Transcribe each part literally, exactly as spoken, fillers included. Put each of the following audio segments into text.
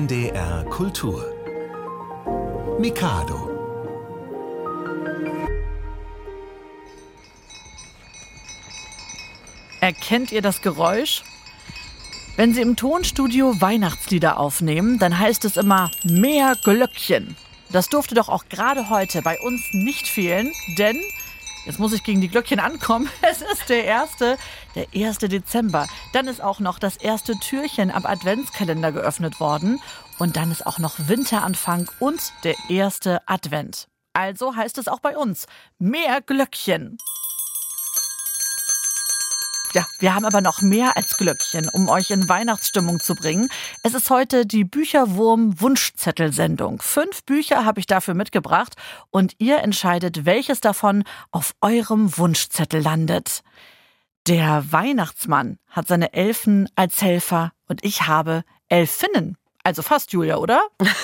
N D R Kultur. Mikado. Erkennt ihr das Geräusch? Wenn Sie im Tonstudio Weihnachtslieder aufnehmen, dann heißt es immer mehr Glöckchen. Das durfte doch auch gerade heute bei uns nicht fehlen, denn, jetzt muss ich gegen die Glöckchen ankommen, es ist der erste, der erste Dezember. Dann ist auch noch das erste Türchen am Adventskalender geöffnet worden und dann ist auch noch Winteranfang und der erste Advent. Also heißt es auch bei uns, mehr Glöckchen. Ja, wir haben aber noch mehr als Glöckchen, um euch in Weihnachtsstimmung zu bringen. Es ist heute die Bücherwurm-Wunschzettel-Sendung. Fünf Bücher habe ich dafür mitgebracht und ihr entscheidet, welches davon auf eurem Wunschzettel landet. Der Weihnachtsmann hat seine Elfen als Helfer und ich habe Elfinnen. Also fast, Julia, oder?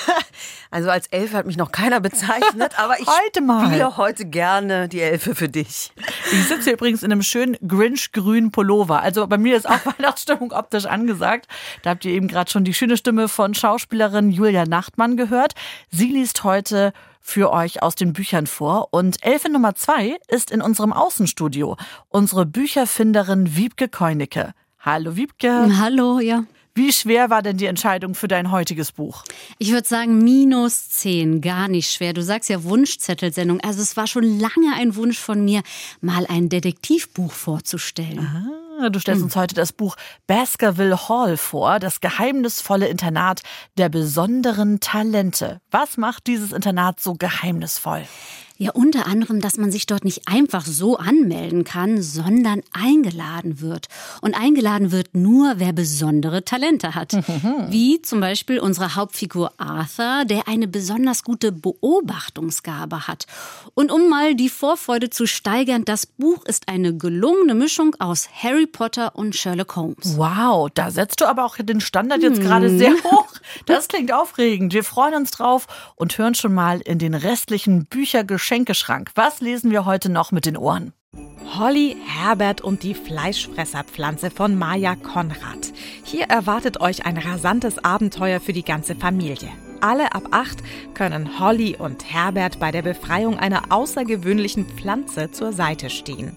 Also als Elfe hat mich noch keiner bezeichnet, aber ich heute mal. spiele heute gerne die Elfe für dich. Ich sitze hier übrigens in einem schönen Grinch-grünen Pullover. Also bei mir ist auch Weihnachtsstimmung optisch angesagt. Da habt ihr eben gerade schon die schöne Stimme von Schauspielerin Julia Nachtmann gehört. Sie liest heute für euch aus den Büchern vor. Und Elfe Nummer zwei ist in unserem Außenstudio. Unsere Bücherfinderin Wiebke Keunicke. Hallo Wiebke. Hallo, ja. Wie schwer war denn die Entscheidung für dein heutiges Buch? Ich würde sagen minus zehn, gar nicht schwer. Du sagst ja Wunschzettelsendung. Also es war schon lange ein Wunsch von mir, mal ein Detektivbuch vorzustellen. Aha, du stellst hm. uns heute das Buch Baskerville Hall vor, das geheimnisvolle Internat der besonderen Talente. Was macht dieses Internat so geheimnisvoll? Ja, unter anderem, dass man sich dort nicht einfach so anmelden kann, sondern eingeladen wird. Und eingeladen wird nur, wer besondere Talente hat. Wie zum Beispiel unsere Hauptfigur Arthur, der eine besonders gute Beobachtungsgabe hat. Und um mal die Vorfreude zu steigern, das Buch ist eine gelungene Mischung aus Harry Potter und Sherlock Holmes. Wow, da setzt du aber auch den Standard jetzt hm. gerade sehr hoch. Das klingt aufregend. Wir freuen uns drauf und hören schon mal in den restlichen Büchergeschenken. Schenkeschrank. Was lesen wir heute noch mit den Ohren? Holly, Herbert und die Fleischfresserpflanze von Maja Konrad. Hier erwartet euch ein rasantes Abenteuer für die ganze Familie. Alle ab acht können Holly und Herbert bei der Befreiung einer außergewöhnlichen Pflanze zur Seite stehen.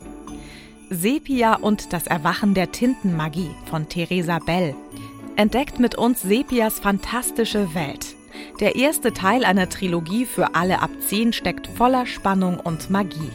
Sepia und das Erwachen der Tintenmagie von Theresa Bell. Entdeckt mit uns Sepias fantastische Welt. Der erste Teil einer Trilogie für alle ab zehn steckt voller Spannung und Magie.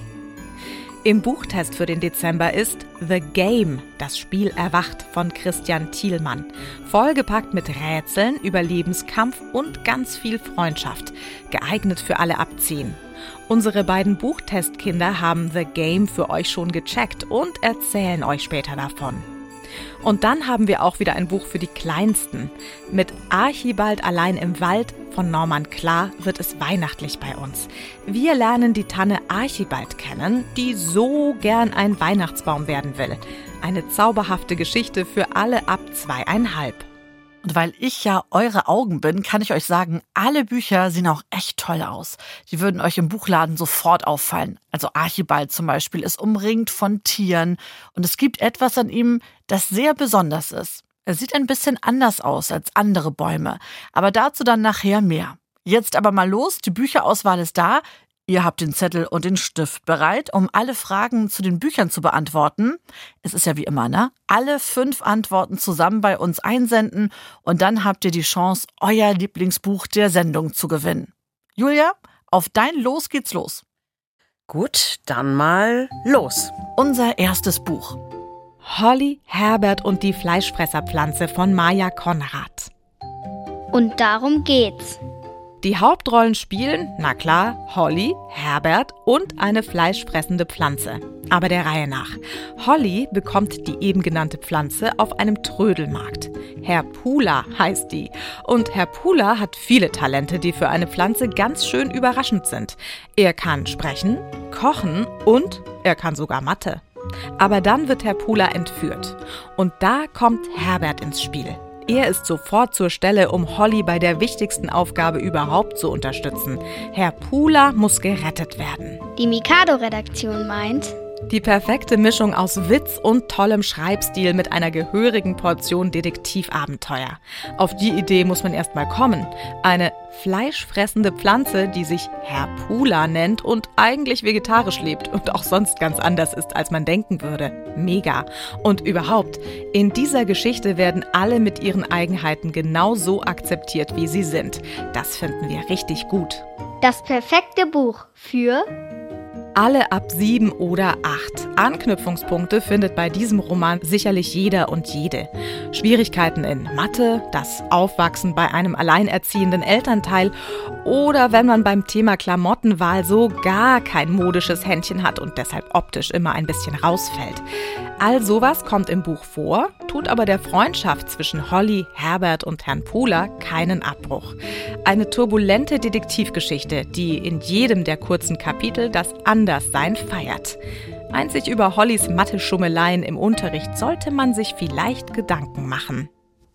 Im Buchtest für den Dezember ist The Game, das Spiel erwacht von Christian Thielmann. Vollgepackt mit Rätseln, Überlebenskampf und ganz viel Freundschaft. Geeignet für alle ab zehn. Unsere beiden Buchtestkinder haben The Game für euch schon gecheckt und erzählen euch später davon. Und dann haben wir auch wieder ein Buch für die Kleinsten. Mit Archibald allein im Wald von Norman Klar wird es weihnachtlich bei uns. Wir lernen die Tanne Archibald kennen, die so gern ein Weihnachtsbaum werden will. Eine zauberhafte Geschichte für alle ab zweieinhalb. Und weil ich ja eure Augen bin, kann ich euch sagen, alle Bücher sehen auch echt toll aus. Die würden euch im Buchladen sofort auffallen. Also Archibald zum Beispiel ist umringt von Tieren und es gibt etwas an ihm, das sehr besonders ist. Er sieht ein bisschen anders aus als andere Bäume, aber dazu dann nachher mehr. Jetzt aber mal los, die Bücherauswahl ist da. Ihr habt den Zettel und den Stift bereit, um alle Fragen zu den Büchern zu beantworten. Es ist ja wie immer, ne? Alle fünf Antworten zusammen bei uns einsenden und dann habt ihr die Chance, euer Lieblingsbuch der Sendung zu gewinnen. Julia, auf dein Los geht's los. Gut, dann mal los. Unser erstes Buch. Holly, Herbert und die Fleischfresserpflanze von Maja Konrad. Und darum geht's. Die Hauptrollen spielen, na klar, Holly, Herbert und eine fleischfressende Pflanze. Aber der Reihe nach. Holly bekommt die eben genannte Pflanze auf einem Trödelmarkt. Herr Pula heißt die. Und Herr Pula hat viele Talente, die für eine Pflanze ganz schön überraschend sind. Er kann sprechen, kochen und er kann sogar Mathe. Aber dann wird Herr Pula entführt. Und da kommt Herbert ins Spiel. Er ist sofort zur Stelle, um Holly bei der wichtigsten Aufgabe überhaupt zu unterstützen. Herr Pula muss gerettet werden. Die Mikado-Redaktion meint, Die perfekte Mischung aus Witz und tollem Schreibstil mit einer gehörigen Portion Detektivabenteuer. Auf die Idee muss man erst mal kommen. Eine fleischfressende Pflanze, die sich Herpula nennt und eigentlich vegetarisch lebt und auch sonst ganz anders ist, als man denken würde. Mega. Und überhaupt, in dieser Geschichte werden alle mit ihren Eigenheiten genau so akzeptiert, wie sie sind. Das finden wir richtig gut. Das perfekte Buch für Alle ab sieben oder acht. Anknüpfungspunkte findet bei diesem Roman sicherlich jeder und jede. Schwierigkeiten in Mathe, das Aufwachsen bei einem alleinerziehenden Elternteil oder wenn man beim Thema Klamottenwahl so gar kein modisches Händchen hat und deshalb optisch immer ein bisschen rausfällt. All sowas kommt im Buch vor, tut aber der Freundschaft zwischen Holly, Herbert und Herrn Pula keinen Abbruch. Eine turbulente Detektivgeschichte, die in jedem der kurzen Kapitel das Anderssein feiert. Einzig über Hollys Mathe-Schummeleien im Unterricht sollte man sich vielleicht Gedanken machen.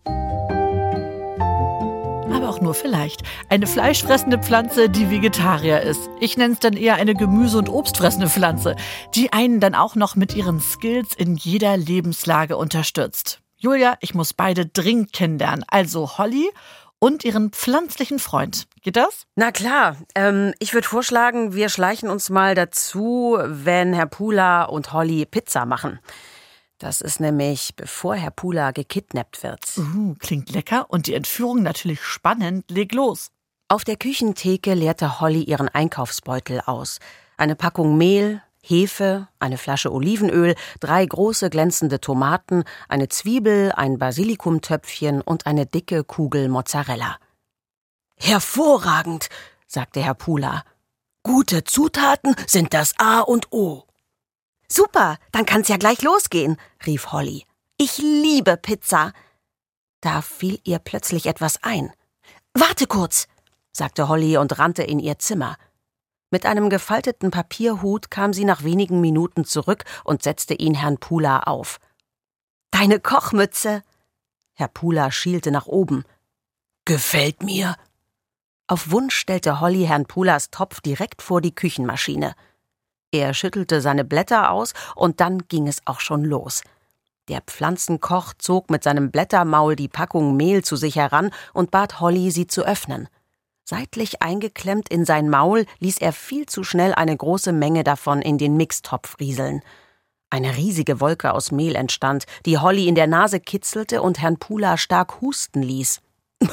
Aber auch nur vielleicht. Eine fleischfressende Pflanze, die Vegetarier ist. Ich nenne es dann eher eine Gemüse- und Obstfressende Pflanze, die einen dann auch noch mit ihren Skills in jeder Lebenslage unterstützt. Julia, ich muss beide dringend kennenlernen. Also Holly und ihren pflanzlichen Freund. Geht das? Na klar, ähm, ich würde vorschlagen, wir schleichen uns mal dazu, wenn Herr Pula und Holly Pizza machen. Das ist nämlich, bevor Herr Pula gekidnappt wird. Uh, klingt lecker und die Entführung natürlich spannend. Leg los. Auf der Küchentheke leerte Holly ihren Einkaufsbeutel aus. Eine Packung Mehl, Hefe, eine Flasche Olivenöl, drei große glänzende Tomaten, eine Zwiebel, ein Basilikumtöpfchen und eine dicke Kugel Mozzarella. »Hervorragend«, sagte Herr Pula. »Gute Zutaten sind das A und O.« »Super, dann kann's ja gleich losgehen«, rief Holly. »Ich liebe Pizza.« Da fiel ihr plötzlich etwas ein. »Warte kurz«, sagte Holly und rannte in ihr Zimmer. Mit einem gefalteten Papierhut kam sie nach wenigen Minuten zurück und setzte ihn Herrn Pula auf. »Deine Kochmütze!« Herr Pula schielte nach oben. »Gefällt mir.« Auf Wunsch stellte Holly Herrn Pulas Topf direkt vor die Küchenmaschine. Er schüttelte seine Blätter aus und dann ging es auch schon los. Der Pflanzenkoch zog mit seinem Blättermaul die Packung Mehl zu sich heran und bat Holly, sie zu öffnen. Seitlich eingeklemmt in sein Maul ließ er viel zu schnell eine große Menge davon in den Mixtopf rieseln. Eine riesige Wolke aus Mehl entstand, die Holly in der Nase kitzelte und Herrn Pula stark husten ließ.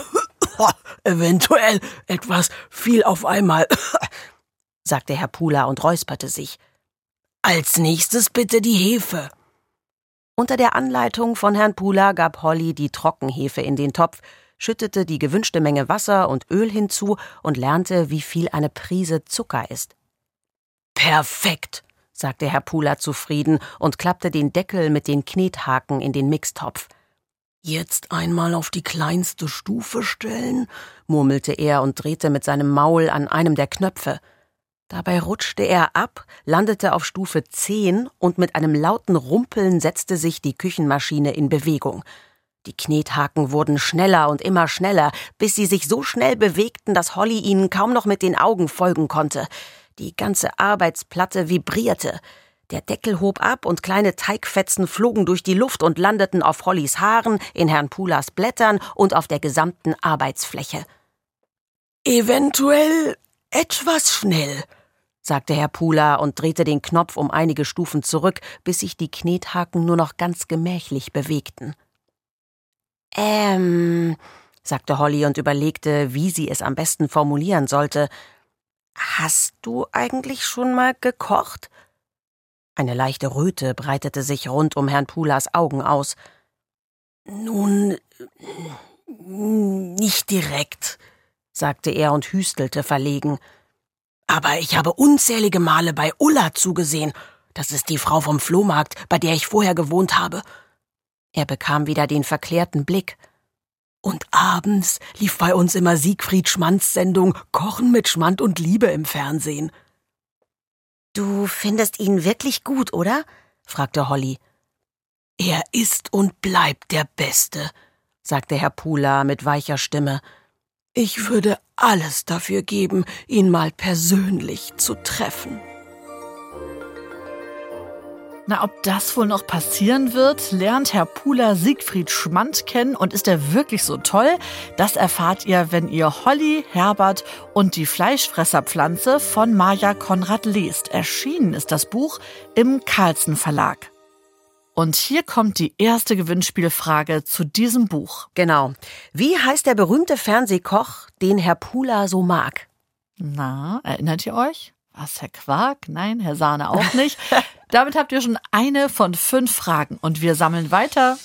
»Eventuell etwas viel auf einmal«, sagte Herr Pula und räusperte sich. »Als nächstes bitte die Hefe.« Unter der Anleitung von Herrn Pula gab Holly die Trockenhefe in den Topf, schüttete die gewünschte Menge Wasser und Öl hinzu und lernte, wie viel eine Prise Zucker ist. »Perfekt«, sagte Herr Pula zufrieden und klappte den Deckel mit den Knethaken in den Mixtopf. »Jetzt einmal auf die kleinste Stufe stellen«, murmelte er und drehte mit seinem Maul an einem der Knöpfe. Dabei rutschte er ab, landete auf Stufe zehn und mit einem lauten Rumpeln setzte sich die Küchenmaschine in Bewegung. Die Knethaken wurden schneller und immer schneller, bis sie sich so schnell bewegten, dass Holly ihnen kaum noch mit den Augen folgen konnte. Die ganze Arbeitsplatte vibrierte. Der Deckel hob ab und kleine Teigfetzen flogen durch die Luft und landeten auf Hollys Haaren, in Herrn Pulas Blättern und auf der gesamten Arbeitsfläche. »Eventuell etwas schnell«, sagte Herr Pula und drehte den Knopf um einige Stufen zurück, bis sich die Knethaken nur noch ganz gemächlich bewegten. Ähm, sagte Holly und überlegte, wie sie es am besten formulieren sollte. »Hast du eigentlich schon mal gekocht?« Eine leichte Röte breitete sich rund um Herrn Pulas Augen aus. »Nun, nicht direkt«, sagte er und hüstelte verlegen. »Aber ich habe unzählige Male bei Ulla zugesehen. Das ist die Frau vom Flohmarkt, bei der ich vorher gewohnt habe.« Er bekam wieder den verklärten Blick. »Und abends lief bei uns immer Siegfried Schmands Sendung Kochen mit Schmand und Liebe im Fernsehen.« »Du findest ihn wirklich gut, oder?« fragte Holly. »Er ist und bleibt der Beste«, sagte Herr Pula mit weicher Stimme. »Ich würde alles dafür geben, ihn mal persönlich zu treffen.« Na, ob das wohl noch passieren wird, lernt Herr Pula Siegfried Schmand kennen und ist er wirklich so toll? Das erfahrt ihr, wenn ihr Holly, Herbert und die Fleischfresserpflanze von Maja Konrad lest. Erschienen ist das Buch im Carlsen Verlag. Und hier kommt die erste Gewinnspielfrage zu diesem Buch. Genau. Wie heißt der berühmte Fernsehkoch, den Herr Pula so mag? Na, erinnert ihr euch? Was, Herr Quark? Nein, Herr Sahne auch nicht. Damit habt ihr schon eine von fünf Fragen und wir sammeln weiter.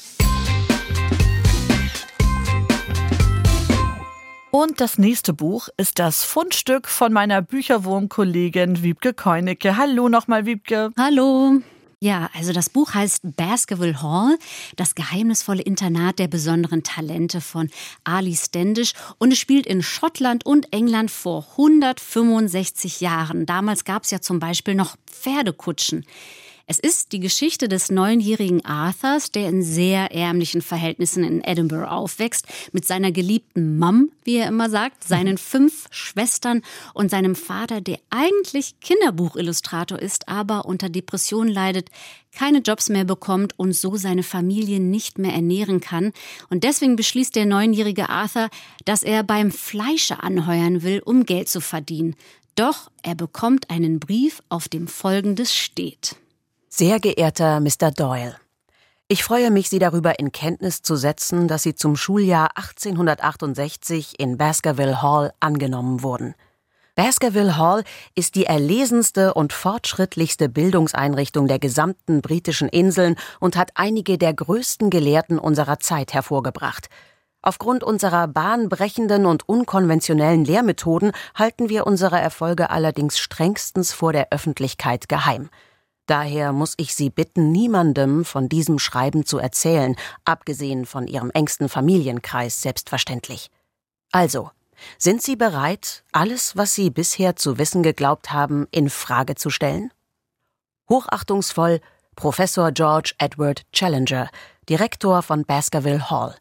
Und das nächste Buch ist das Fundstück von meiner Bücherwurmkollegin Wiebke Keunicke. Hallo nochmal, Wiebke. Hallo. Ja, also das Buch heißt Baskerville Hall, das geheimnisvolle Internat der besonderen Talente von Ali Standish. Und es spielt in Schottland und England vor hundertfünfundsechzig Jahren. Damals gab es ja zum Beispiel noch Pferdekutschen. Es ist die Geschichte des neunjährigen Arthurs, der in sehr ärmlichen Verhältnissen in Edinburgh aufwächst, mit seiner geliebten Mum, wie er immer sagt, seinen fünf Schwestern und seinem Vater, der eigentlich Kinderbuchillustrator ist, aber unter Depressionen leidet, keine Jobs mehr bekommt und so seine Familie nicht mehr ernähren kann. Und deswegen beschließt der neunjährige Arthur, dass er beim Fleischer anheuern will, um Geld zu verdienen. Doch er bekommt einen Brief, auf dem Folgendes steht. Sehr geehrter Mister Doyle, ich freue mich, Sie darüber in Kenntnis zu setzen, dass Sie zum Schuljahr achtzehnhundertachtundsechzig in Baskerville Hall angenommen wurden. Baskerville Hall ist die erlesenste und fortschrittlichste Bildungseinrichtung der gesamten britischen Inseln und hat einige der größten Gelehrten unserer Zeit hervorgebracht. Aufgrund unserer bahnbrechenden und unkonventionellen Lehrmethoden halten wir unsere Erfolge allerdings strengstens vor der Öffentlichkeit geheim. Daher muss ich Sie bitten, niemandem von diesem Schreiben zu erzählen, abgesehen von Ihrem engsten Familienkreis selbstverständlich. Also, sind Sie bereit, alles, was Sie bisher zu wissen geglaubt haben, in Frage zu stellen? Hochachtungsvoll Professor George Edward Challenger, Direktor von Baskerville Hall.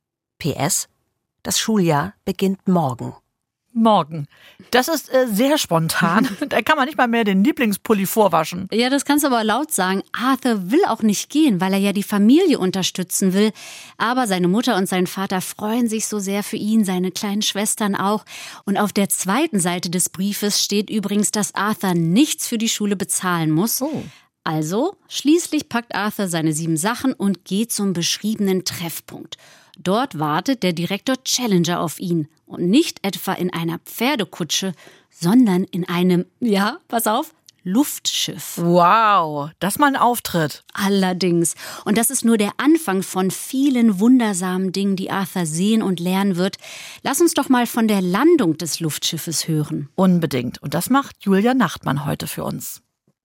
P S. Das Schuljahr beginnt morgen. Morgen. Das ist äh, sehr spontan. Da kann man nicht mal mehr den Lieblingspulli vorwaschen. Ja, das kannst du aber laut sagen. Arthur will auch nicht gehen, weil er ja die Familie unterstützen will. Aber seine Mutter und sein Vater freuen sich so sehr für ihn, seine kleinen Schwestern auch. Und auf der zweiten Seite des Briefes steht übrigens, dass Arthur nichts für die Schule bezahlen muss. Oh. Also, schließlich packt Arthur seine sieben Sachen und geht zum beschriebenen Treffpunkt. Dort wartet der Direktor Challenger auf ihn. Und nicht etwa in einer Pferdekutsche, sondern in einem, ja, pass auf, Luftschiff. Wow, das ist mal ein Auftritt. Allerdings. Und das ist nur der Anfang von vielen wundersamen Dingen, die Arthur sehen und lernen wird. Lass uns doch mal von der Landung des Luftschiffes hören. Unbedingt. Und das macht Julia Nachtmann heute für uns.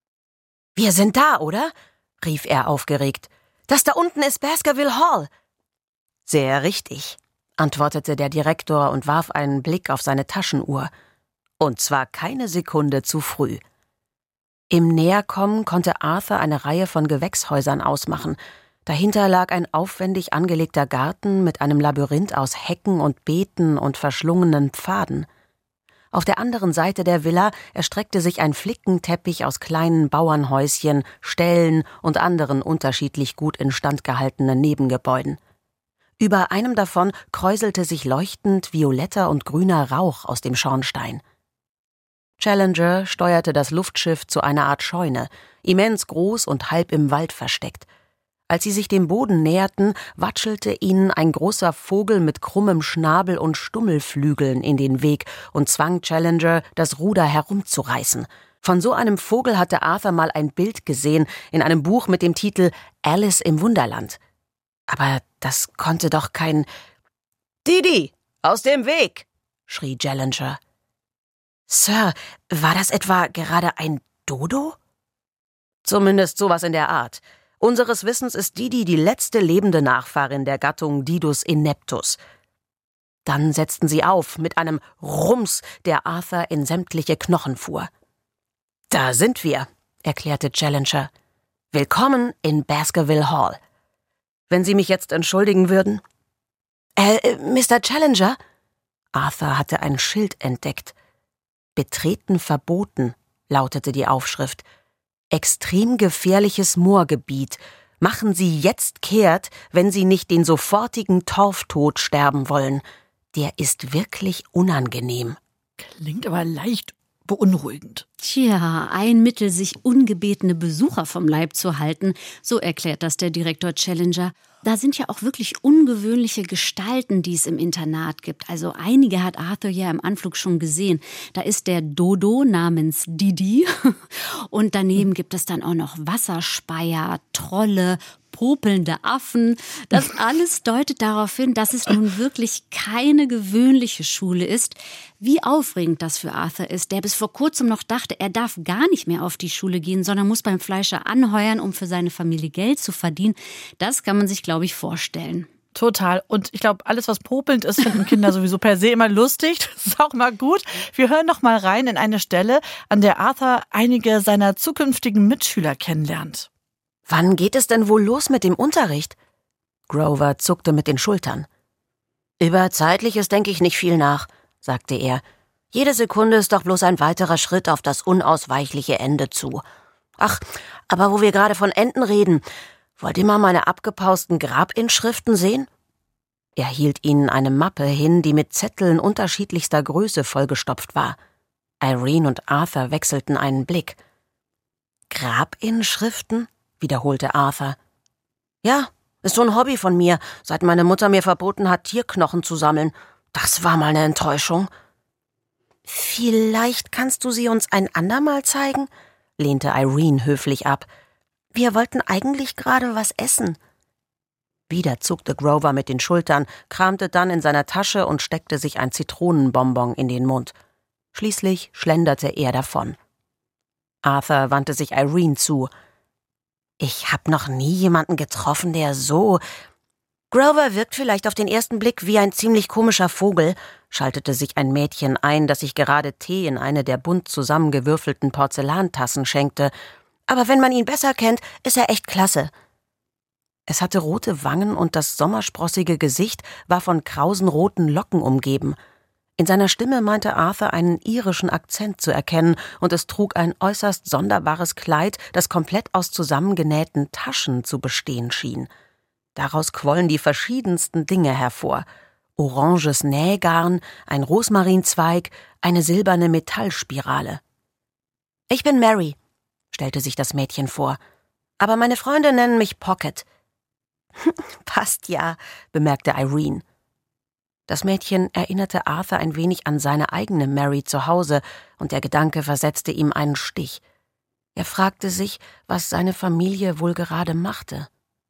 »Wir sind da, oder?« rief er aufgeregt. »Das da unten ist Baskerville Hall.« »Sehr richtig«, antwortete der Direktor und warf einen Blick auf seine Taschenuhr. Und zwar keine Sekunde zu früh. Im Näherkommen konnte Arthur eine Reihe von Gewächshäusern ausmachen. Dahinter lag ein aufwendig angelegter Garten mit einem Labyrinth aus Hecken und Beeten und verschlungenen Pfaden. Auf der anderen Seite der Villa erstreckte sich ein Flickenteppich aus kleinen Bauernhäuschen, Ställen und anderen unterschiedlich gut instand gehaltenen Nebengebäuden. Über einem davon kräuselte sich leuchtend violetter und grüner Rauch aus dem Schornstein. Challenger steuerte das Luftschiff zu einer Art Scheune, immens groß und halb im Wald versteckt. Als sie sich dem Boden näherten, watschelte ihnen ein großer Vogel mit krummem Schnabel und Stummelflügeln in den Weg und zwang Challenger, das Ruder herumzureißen. Von so einem Vogel hatte Arthur mal ein Bild gesehen in einem Buch mit dem Titel »Alice im Wunderland«. Aber das konnte doch kein... »Didi, aus dem Weg!« schrie Challenger. »Sir, war das etwa gerade ein Dodo?« »Zumindest sowas in der Art. Unseres Wissens ist Didi die letzte lebende Nachfahrin der Gattung Didus ineptus.« Dann setzten sie auf mit einem Rums, der Arthur in sämtliche Knochen fuhr. »Da sind wir«, erklärte Challenger. »Willkommen in Baskerville Hall. Wenn Sie mich jetzt entschuldigen würden?« »Äh, Mister Challenger?« Arthur hatte ein Schild entdeckt. »Betreten verboten«, lautete die Aufschrift. Extrem gefährliches Moorgebiet. Machen Sie jetzt kehrt, wenn Sie nicht den sofortigen Torftod sterben wollen. Der ist wirklich unangenehm. Klingt aber leicht beunruhigend. Tja, ein Mittel, sich ungebetene Besucher vom Leib zu halten, so erklärt das der Direktor Challenger. Da sind ja auch wirklich ungewöhnliche Gestalten, die es im Internat gibt. Also einige hat Arthur ja im Anflug schon gesehen. Da ist der Dodo namens Didi und daneben gibt es dann auch noch Wasserspeier, Trolle, popelnde Affen. Das alles deutet darauf hin, dass es nun wirklich keine gewöhnliche Schule ist. Wie aufregend das für Arthur ist, der bis vor kurzem noch dachte, er darf gar nicht mehr auf die Schule gehen, sondern muss beim Fleischer anheuern, um für seine Familie Geld zu verdienen. Das kann man sich, glaube ich, vorstellen. Total. Und ich glaube, alles, was popelnd ist, finden Kinder sowieso per se immer lustig. Das ist auch mal gut. Wir hören noch mal rein in eine Stelle, an der Arthur einige seiner zukünftigen Mitschüler kennenlernt. Wann geht es denn wohl los mit dem Unterricht? Grover zuckte mit den Schultern. Über Zeitliches denke ich nicht viel nach, sagte er. Jede Sekunde ist doch bloß ein weiterer Schritt auf das unausweichliche Ende zu. Ach, aber wo wir gerade von Enden reden, wollt ihr mal meine abgepausten Grabinschriften sehen? Er hielt ihnen eine Mappe hin, die mit Zetteln unterschiedlichster Größe vollgestopft war. Irene und Arthur wechselten einen Blick. Grabinschriften? Wiederholte Arthur. Ja, ist so ein Hobby von mir, seit meine Mutter mir verboten hat, Tierknochen zu sammeln. Das war mal eine Enttäuschung. Vielleicht kannst du sie uns ein andermal zeigen? Lehnte Irene höflich ab. Wir wollten eigentlich gerade was essen. Wieder zuckte Grover mit den Schultern, kramte dann in seiner Tasche und steckte sich ein Zitronenbonbon in den Mund. Schließlich schlenderte er davon. Arthur wandte sich Irene zu. Ich hab noch nie jemanden getroffen, der so... Grover wirkt vielleicht auf den ersten Blick wie ein ziemlich komischer Vogel, schaltete sich ein Mädchen ein, das sich gerade Tee in eine der bunt zusammengewürfelten Porzellantassen schenkte. Aber wenn man ihn besser kennt, ist er echt klasse. Es hatte rote Wangen und das sommersprossige Gesicht war von krausen roten Locken umgeben. In seiner Stimme meinte Arthur einen irischen Akzent zu erkennen, und es trug ein äußerst sonderbares Kleid, das komplett aus zusammengenähten Taschen zu bestehen schien. Daraus quollen die verschiedensten Dinge hervor. Oranges Nähgarn, ein Rosmarinzweig, eine silberne Metallspirale. »Ich bin Mary«, stellte sich das Mädchen vor, »aber meine Freunde nennen mich Pocket.« »Passt ja«, bemerkte Irene. Das Mädchen erinnerte Arthur ein wenig an seine eigene Mary zu Hause, und der Gedanke versetzte ihm einen Stich. Er fragte sich, was seine Familie wohl gerade machte.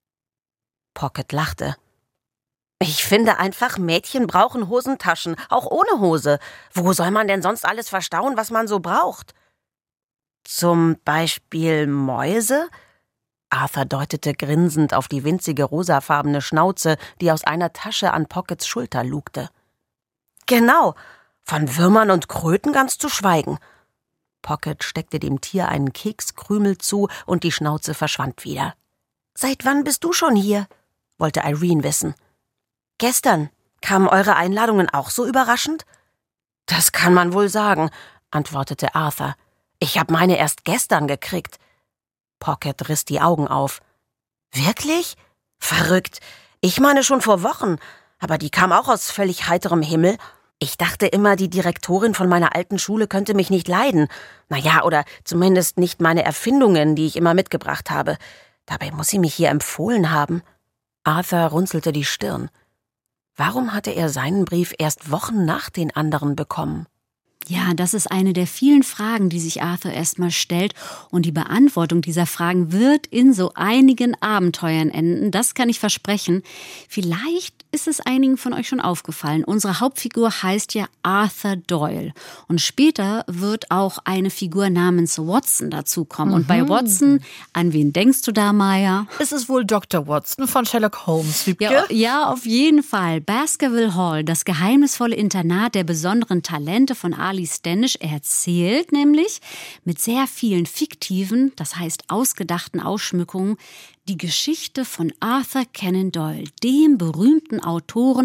Pocket lachte. »Ich finde einfach, Mädchen brauchen Hosentaschen, auch ohne Hose. Wo soll man denn sonst alles verstauen, was man so braucht?« »Zum Beispiel Mäuse?« Arthur deutete grinsend auf die winzige rosafarbene Schnauze, die aus einer Tasche an Pockets Schulter lugte. »Genau, von Würmern und Kröten ganz zu schweigen.« Pocket steckte dem Tier einen Kekskrümel zu und die Schnauze verschwand wieder. »Seit wann bist du schon hier?« wollte Irene wissen. »Gestern. Kamen eure Einladungen auch so überraschend?« »Das kann man wohl sagen«, antwortete Arthur. »Ich habe meine erst gestern gekriegt.« Pocket riss die Augen auf. »Wirklich? Verrückt. Ich meine schon vor Wochen, aber die kam auch aus völlig heiterem Himmel. Ich dachte immer, die Direktorin von meiner alten Schule könnte mich nicht leiden. Naja, oder zumindest nicht meine Erfindungen, die ich immer mitgebracht habe. Dabei muss sie mich hier empfohlen haben.« Arthur runzelte die Stirn. Warum hatte er seinen Brief erst Wochen nach den anderen bekommen? Ja, das ist eine der vielen Fragen, die sich Arthur erstmal stellt. Und die Beantwortung dieser Fragen wird in so einigen Abenteuern enden. Das kann ich versprechen. Vielleicht ist es einigen von euch schon aufgefallen. Unsere Hauptfigur heißt ja Arthur Doyle. Und später wird auch eine Figur namens Watson dazukommen. Mhm. Und bei Watson, an wen denkst du da, Maya? Es ist wohl Doktor Watson von Sherlock Holmes, Wiebke? Ja, ja, auf jeden Fall. Baskerville Hall, das geheimnisvolle Internat der besonderen Talente von Ali Standish, erzählt nämlich mit sehr vielen fiktiven, das heißt ausgedachten Ausschmückungen, die Geschichte von Arthur Conan Doyle, dem berühmten Autoren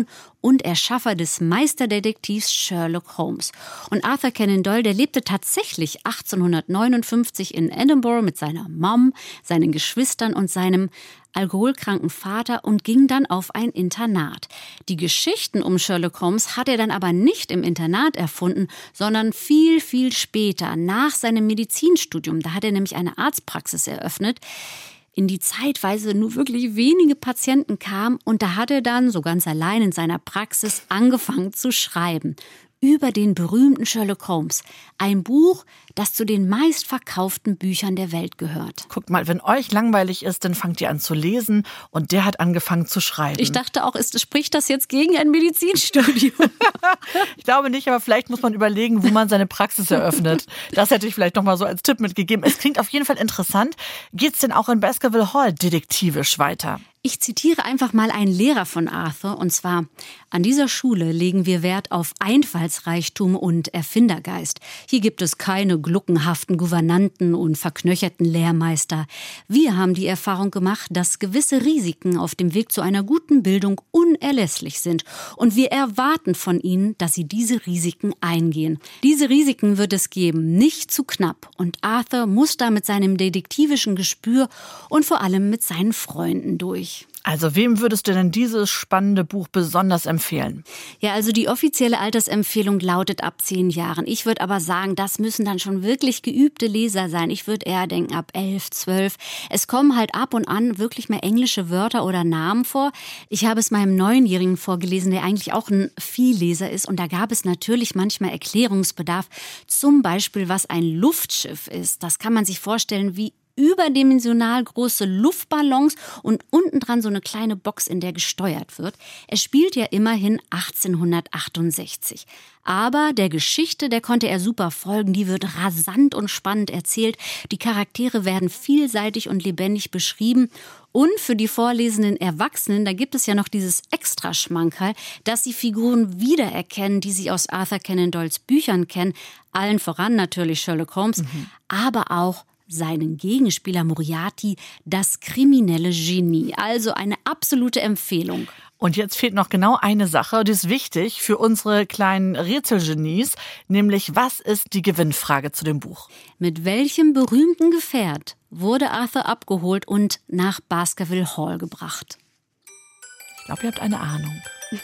und Erschaffer des Meisterdetektivs Sherlock Holmes. Und Arthur Conan Doyle, der lebte tatsächlich achtzehnhundertneunundfünfzig in Edinburgh mit seiner Mom, seinen Geschwistern und seinem alkoholkranken Vater und ging dann auf ein Internat. Die Geschichten um Sherlock Holmes hat er dann aber nicht im Internat erfunden, sondern viel, viel später, nach seinem Medizinstudium. Da hat er nämlich eine Arztpraxis eröffnet, in die zeitweise nur wirklich wenige Patienten kamen. Und da hat er dann, so ganz allein in seiner Praxis, angefangen zu schreiben. Über den berühmten Sherlock Holmes. Ein Buch, das zu den meistverkauften Büchern der Welt gehört. Guckt mal, wenn euch langweilig ist, dann fangt ihr an zu lesen und der hat angefangen zu schreiben. Ich dachte auch, ist, spricht das jetzt gegen ein Medizinstudium? Ich glaube nicht, aber vielleicht muss man überlegen, wo man seine Praxis eröffnet. Das hätte ich vielleicht noch mal so als Tipp mitgegeben. Es klingt auf jeden Fall interessant. Geht's denn auch in Baskerville Hall detektivisch weiter? Ich zitiere einfach mal einen Lehrer von Arthur, und zwar: An dieser Schule legen wir Wert auf Einfallsreichtum und Erfindergeist. Hier gibt es keine gluckenhaften Gouvernanten und verknöcherten Lehrmeister. Wir haben die Erfahrung gemacht, dass gewisse Risiken auf dem Weg zu einer guten Bildung unerlässlich sind. Und wir erwarten von ihnen, dass sie diese Risiken eingehen. Diese Risiken wird es geben, nicht zu knapp. Und Arthur muss da mit seinem detektivischen Gespür und vor allem mit seinen Freunden durch. Also wem würdest du denn dieses spannende Buch besonders empfehlen? Ja, also die offizielle Altersempfehlung lautet ab zehn Jahren. Ich würde aber sagen, das müssen dann schon wirklich geübte Leser sein. Ich würde eher denken ab elf, zwölf. Es kommen halt ab und an wirklich mehr englische Wörter oder Namen vor. Ich habe es meinem Neunjährigen vorgelesen, der eigentlich auch ein Vielleser ist. Und da gab es natürlich manchmal Erklärungsbedarf. Zum Beispiel, was ein Luftschiff ist. Das kann man sich vorstellen wie überdimensional große Luftballons und unten dran so eine kleine Box, in der gesteuert wird. Es spielt ja immerhin achtzehnhundertachtundsechzig. Aber der Geschichte, der konnte er super folgen. Die wird rasant und spannend erzählt. Die Charaktere werden vielseitig und lebendig beschrieben. Und für die vorlesenden Erwachsenen, da gibt es ja noch dieses Extraschmankerl, dass sie Figuren wiedererkennen, die sie aus Arthur Conan Doyles Büchern kennen. Allen voran natürlich Sherlock Holmes, mhm. aber auch seinen Gegenspieler Moriarty, das kriminelle Genie. Also eine absolute Empfehlung. Und jetzt fehlt noch genau eine Sache, die ist wichtig für unsere kleinen Rätselgenies, nämlich was ist die Gewinnfrage zu dem Buch? Mit welchem berühmten Gefährt wurde Arthur abgeholt und nach Baskerville Hall gebracht? Ich glaube, ihr habt eine Ahnung.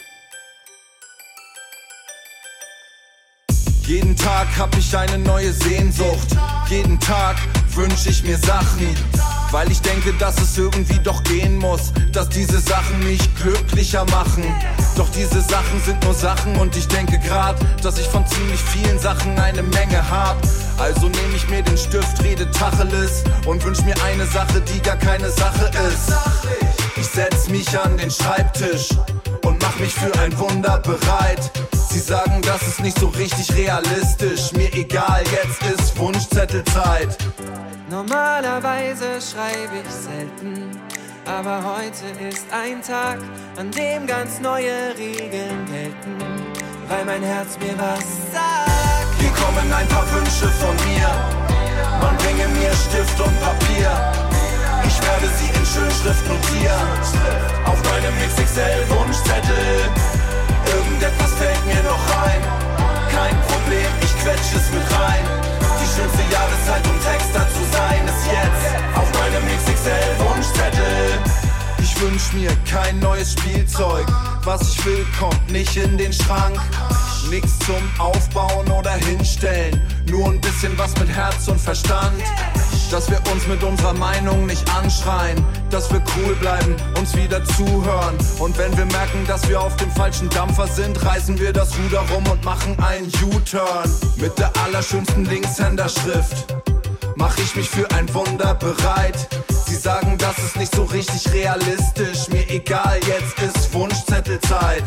Jeden Tag hab ich eine neue Sehnsucht. Jeden Tag wünsch ich mir Sachen, weil ich denke, dass es irgendwie doch gehen muss, dass diese Sachen mich glücklicher machen. Doch diese Sachen sind nur Sachen und ich denke grad, dass ich von ziemlich vielen Sachen eine Menge hab. Also nehm ich mir den Stift, rede Tacheles und wünsch mir eine Sache, die gar keine Sache ist. Ich setz mich an den Schreibtisch und mach mich für ein Wunder bereit. Sie sagen, das ist nicht so richtig realistisch. Mir egal, jetzt ist Wunschzettelzeit. Normalerweise schreibe ich selten, aber heute ist ein Tag, an dem ganz neue Regeln gelten, weil mein Herz mir was sagt. Hier kommen ein paar Wünsche von mir. Man bringe mir Stift und Papier. Ich werde sie in Schönschrift notieren auf meinem X X L-Wunschzettel. Irgendetwas fällt mir noch ein. Kein Problem, ich quetsch es mit rein. Die schönste Jahreszeit, um Texter zu sein, ist jetzt auf meinem X X L-Wunschzettel. Ich wünsch mir kein neues Spielzeug. Was ich will, kommt nicht in den Schrank. Nix zum Aufbauen oder Hinstellen. Nur ein bisschen was mit Herz und Verstand. Dass wir uns mit unserer Meinung nicht anschreien. Dass wir cool bleiben, uns wieder zuhören. Und wenn wir merken, dass wir auf dem falschen Dampfer sind, reißen wir das Ruder rum und machen einen U-Turn. Mit der allerschönsten Linkshänderschrift mach ich mich für ein Wunder bereit. Sie sagen, das ist nicht so richtig realistisch. Mir egal, jetzt ist Wunschzettelzeit.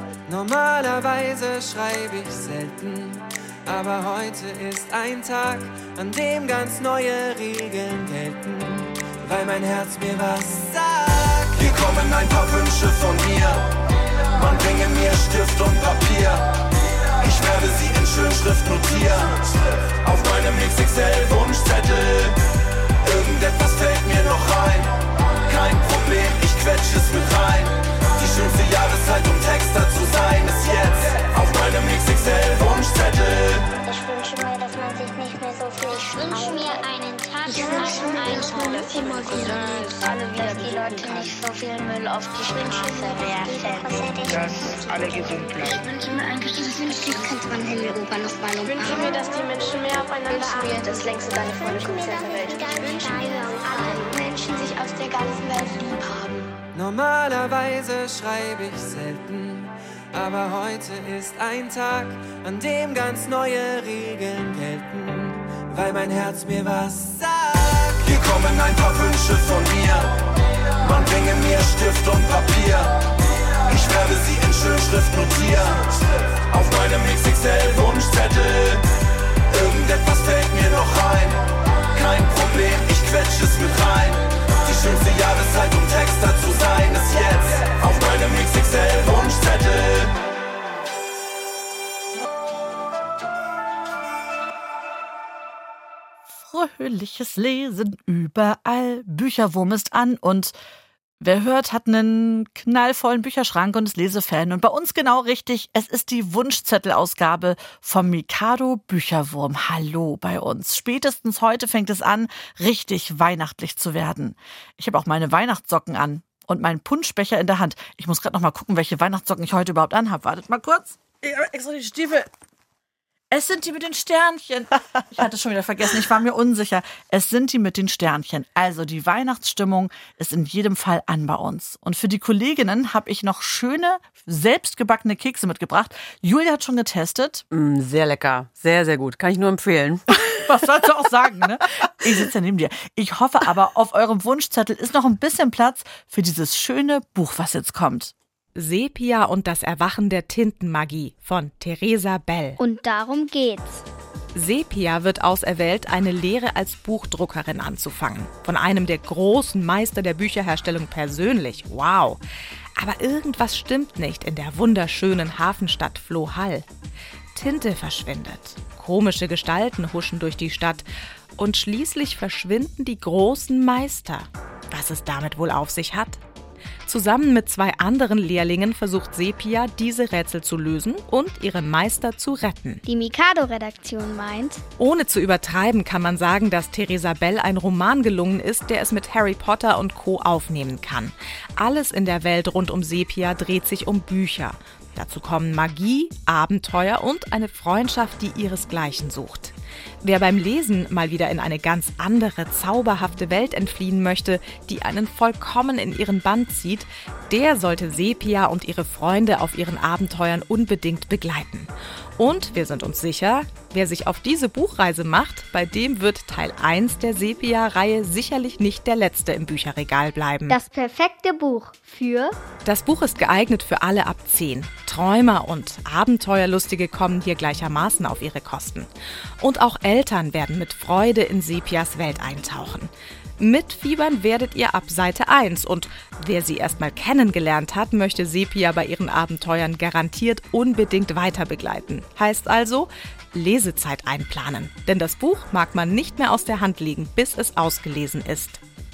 Normalerweise schreibe ich selten, aber heute ist ein Tag, an dem ganz neue Regeln gelten, weil mein Herz mir was sagt. Hier kommen ein paar Wünsche von mir. Man bringe mir Stift und Papier. Ich werde sie in Schönschrift notieren auf meinem X X L-Wunschzettel. Irgendetwas fällt mir noch ein. Kein Problem, ich quetsch es mit rein. Die schönste Jahreszeit, um Texter zu sein. dass die Cousins alle wieder dass die Leute kann. nicht so viel Müll auf die Straße werfen. Dass alle gesund bleiben. Ich wünsche mir eigentlich, dieses Wünsch, könnte man Himmeloper noch mal umarmen. Ich wünsche mir, dass die Menschen mehr aufeinander achten. Ich wünsche mir das längste deine Freunde Konzert der Welt. Ich wünsche mir, dass alle Menschen sich auf der ganzen Welt lieb haben. Normalerweise schreibe ich selten, aber heute ist ein Tag, an dem ganz neue Regeln gelten, weil mein Herz mir was sagt. Hier kommen ein paar Wünsche von mir. Man bringe mir Stift und Papier. Ich werde sie in Schönschrift notieren. Auf meinem X X L-Wunschzettel. Irgendetwas fällt mir noch ein. Kein Problem, ich quetsch es mit rein. Die schönste Jahreszeit, um Texter zu sein, ist jetzt. Auf meinem X X L-Wunschzettel. Fröhliches Lesen überall. Bücherwurm ist an und wer hört, hat einen knallvollen Bücherschrank und ist Lesefan. Und bei uns genau richtig, es ist die Wunschzettelausgabe vom Mikado Bücherwurm. Hallo bei uns. Spätestens heute fängt es an, richtig weihnachtlich zu werden. Ich habe auch meine Weihnachtssocken an und meinen Punschbecher in der Hand. Ich muss gerade noch mal gucken, welche Weihnachtssocken ich heute überhaupt anhabe. Wartet mal kurz. Ich habe extra die Stiefel. Es sind die mit den Sternchen. Ich hatte es schon wieder vergessen, ich war mir unsicher. Es sind die mit den Sternchen. Also die Weihnachtsstimmung ist in jedem Fall an bei uns. Und für die Kolleginnen habe ich noch schöne, selbstgebackene Kekse mitgebracht. Julia hat schon getestet. Mm, sehr lecker, sehr, sehr gut. Kann ich nur empfehlen. Was sollst du auch sagen, ne? Ich sitze ja neben dir. Ich hoffe aber, auf eurem Wunschzettel ist noch ein bisschen Platz für dieses schöne Buch, was jetzt kommt. Sepia und das Erwachen der Tintenmagie von Theresa Bell. Und darum geht's. Sepia wird auserwählt, eine Lehre als Buchdruckerin anzufangen. Von einem der großen Meister der Bücherherstellung persönlich. Wow. Aber irgendwas stimmt nicht in der wunderschönen Hafenstadt Flohall. Tinte verschwindet. Komische Gestalten huschen durch die Stadt. Und schließlich verschwinden die großen Meister. Was es damit wohl auf sich hat? Zusammen mit zwei anderen Lehrlingen versucht Sepia, diese Rätsel zu lösen und ihren Meister zu retten. Die Mikado-Redaktion meint, Ohne zu übertreiben kann man sagen, dass Theresa Bell ein Roman gelungen ist, der es mit Harry Potter und Co. aufnehmen kann. Alles in der Welt rund um Sepia dreht sich um Bücher. Dazu kommen Magie, Abenteuer und eine Freundschaft, die ihresgleichen sucht. Wer beim Lesen mal wieder in eine ganz andere, zauberhafte Welt entfliehen möchte, die einen vollkommen in ihren Bann zieht, der sollte Sepia und ihre Freunde auf ihren Abenteuern unbedingt begleiten. Und wir sind uns sicher, wer sich auf diese Buchreise macht, bei dem wird Teil eins der Sepia-Reihe sicherlich nicht der letzte im Bücherregal bleiben. das perfekte Buch für Das Buch ist geeignet für alle ab zehn. Träumer und Abenteuerlustige kommen hier gleichermaßen auf ihre Kosten. Und auch Eltern werden mit Freude in Sepias Welt eintauchen. Mitfiebern werdet ihr ab Seite eins und wer sie erstmal kennengelernt hat, möchte Sepia bei ihren Abenteuern garantiert unbedingt weiter begleiten. Heißt also, Lesezeit einplanen, denn das Buch mag man nicht mehr aus der Hand legen, bis es ausgelesen ist.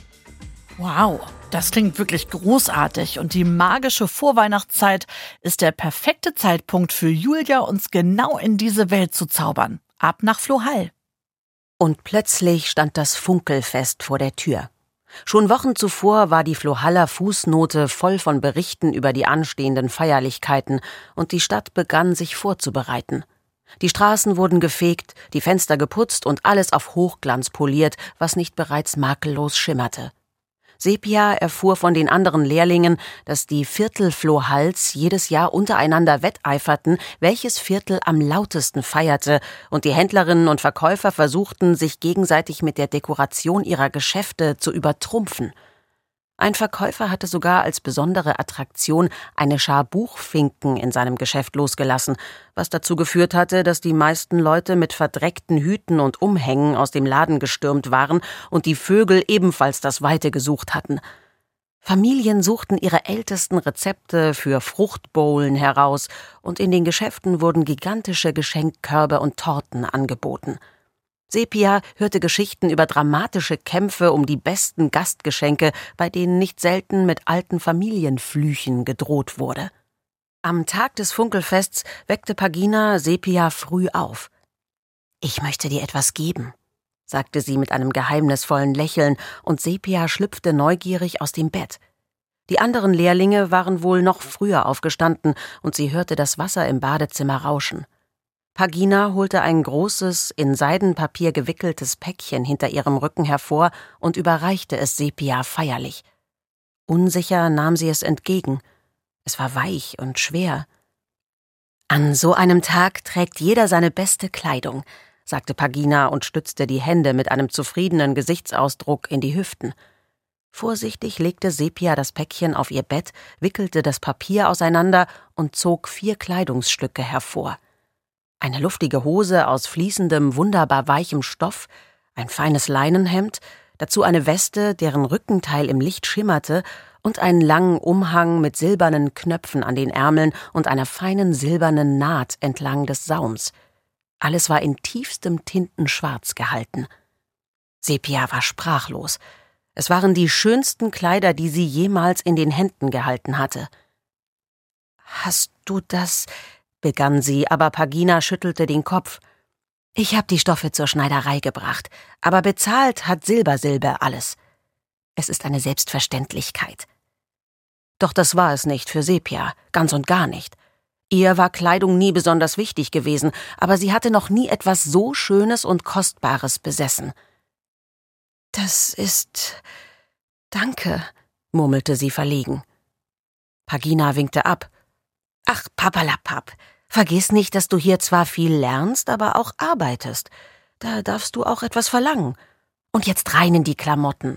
Wow, das klingt wirklich großartig und die magische Vorweihnachtszeit ist der perfekte Zeitpunkt für Julia, uns genau in diese Welt zu zaubern. Ab nach Flohall. Und plötzlich stand das Funkelfest vor der Tür. Schon Wochen zuvor war die Flohaller Fußnote voll von Berichten über die anstehenden Feierlichkeiten und die Stadt begann sich vorzubereiten. Die Straßen wurden gefegt, die Fenster geputzt und alles auf Hochglanz poliert, was nicht bereits makellos schimmerte. Sepia erfuhr von den anderen Lehrlingen, dass die Viertel-Flohalls jedes Jahr untereinander wetteiferten, welches Viertel am lautesten feierte, und die Händlerinnen und Verkäufer versuchten, sich gegenseitig mit der Dekoration ihrer Geschäfte zu übertrumpfen. Ein Verkäufer hatte sogar als besondere Attraktion eine Schar Buchfinken in seinem Geschäft losgelassen, was dazu geführt hatte, dass die meisten Leute mit verdreckten Hüten und Umhängen aus dem Laden gestürmt waren und die Vögel ebenfalls das Weite gesucht hatten. Familien suchten ihre ältesten Rezepte für Fruchtbowlen heraus und in den Geschäften wurden gigantische Geschenkkörbe und Torten angeboten. Sepia hörte Geschichten über dramatische Kämpfe um die besten Gastgeschenke, bei denen nicht selten mit alten Familienflüchen gedroht wurde. Am Tag des Funkelfests weckte Pagina Sepia früh auf. »Ich möchte dir etwas geben«, sagte sie mit einem geheimnisvollen Lächeln, und Sepia schlüpfte neugierig aus dem Bett. Die anderen Lehrlinge waren wohl noch früher aufgestanden, und sie hörte das Wasser im Badezimmer rauschen. Pagina holte ein großes, in Seidenpapier gewickeltes Päckchen hinter ihrem Rücken hervor und überreichte es Sepia feierlich. Unsicher nahm sie es entgegen. Es war weich und schwer. »An so einem Tag trägt jeder seine beste Kleidung«, sagte Pagina und stützte die Hände mit einem zufriedenen Gesichtsausdruck in die Hüften. Vorsichtig legte Sepia das Päckchen auf ihr Bett, wickelte das Papier auseinander und zog vier Kleidungsstücke hervor. Eine luftige Hose aus fließendem, wunderbar weichem Stoff, ein feines Leinenhemd, dazu eine Weste, deren Rückenteil im Licht schimmerte, und einen langen Umhang mit silbernen Knöpfen an den Ärmeln und einer feinen silbernen Naht entlang des Saums. Alles war in tiefstem Tintenschwarz gehalten. Sepia war sprachlos. Es waren die schönsten Kleider, die sie jemals in den Händen gehalten hatte. »Hast du das?« begann sie, aber Pagina schüttelte den Kopf. »Ich habe die Stoffe zur Schneiderei gebracht, aber bezahlt hat Silbersilbe alles. Es ist eine Selbstverständlichkeit.« Doch das war es nicht für Sepia, ganz und gar nicht. Ihr war Kleidung nie besonders wichtig gewesen, aber sie hatte noch nie etwas so Schönes und Kostbares besessen. »Das ist... Danke«, murmelte sie verlegen. Pagina winkte ab. »Ach, Papperlapapp, vergiss nicht, dass du hier zwar viel lernst, aber auch arbeitest. Da darfst du auch etwas verlangen. Und jetzt rein in die Klamotten.«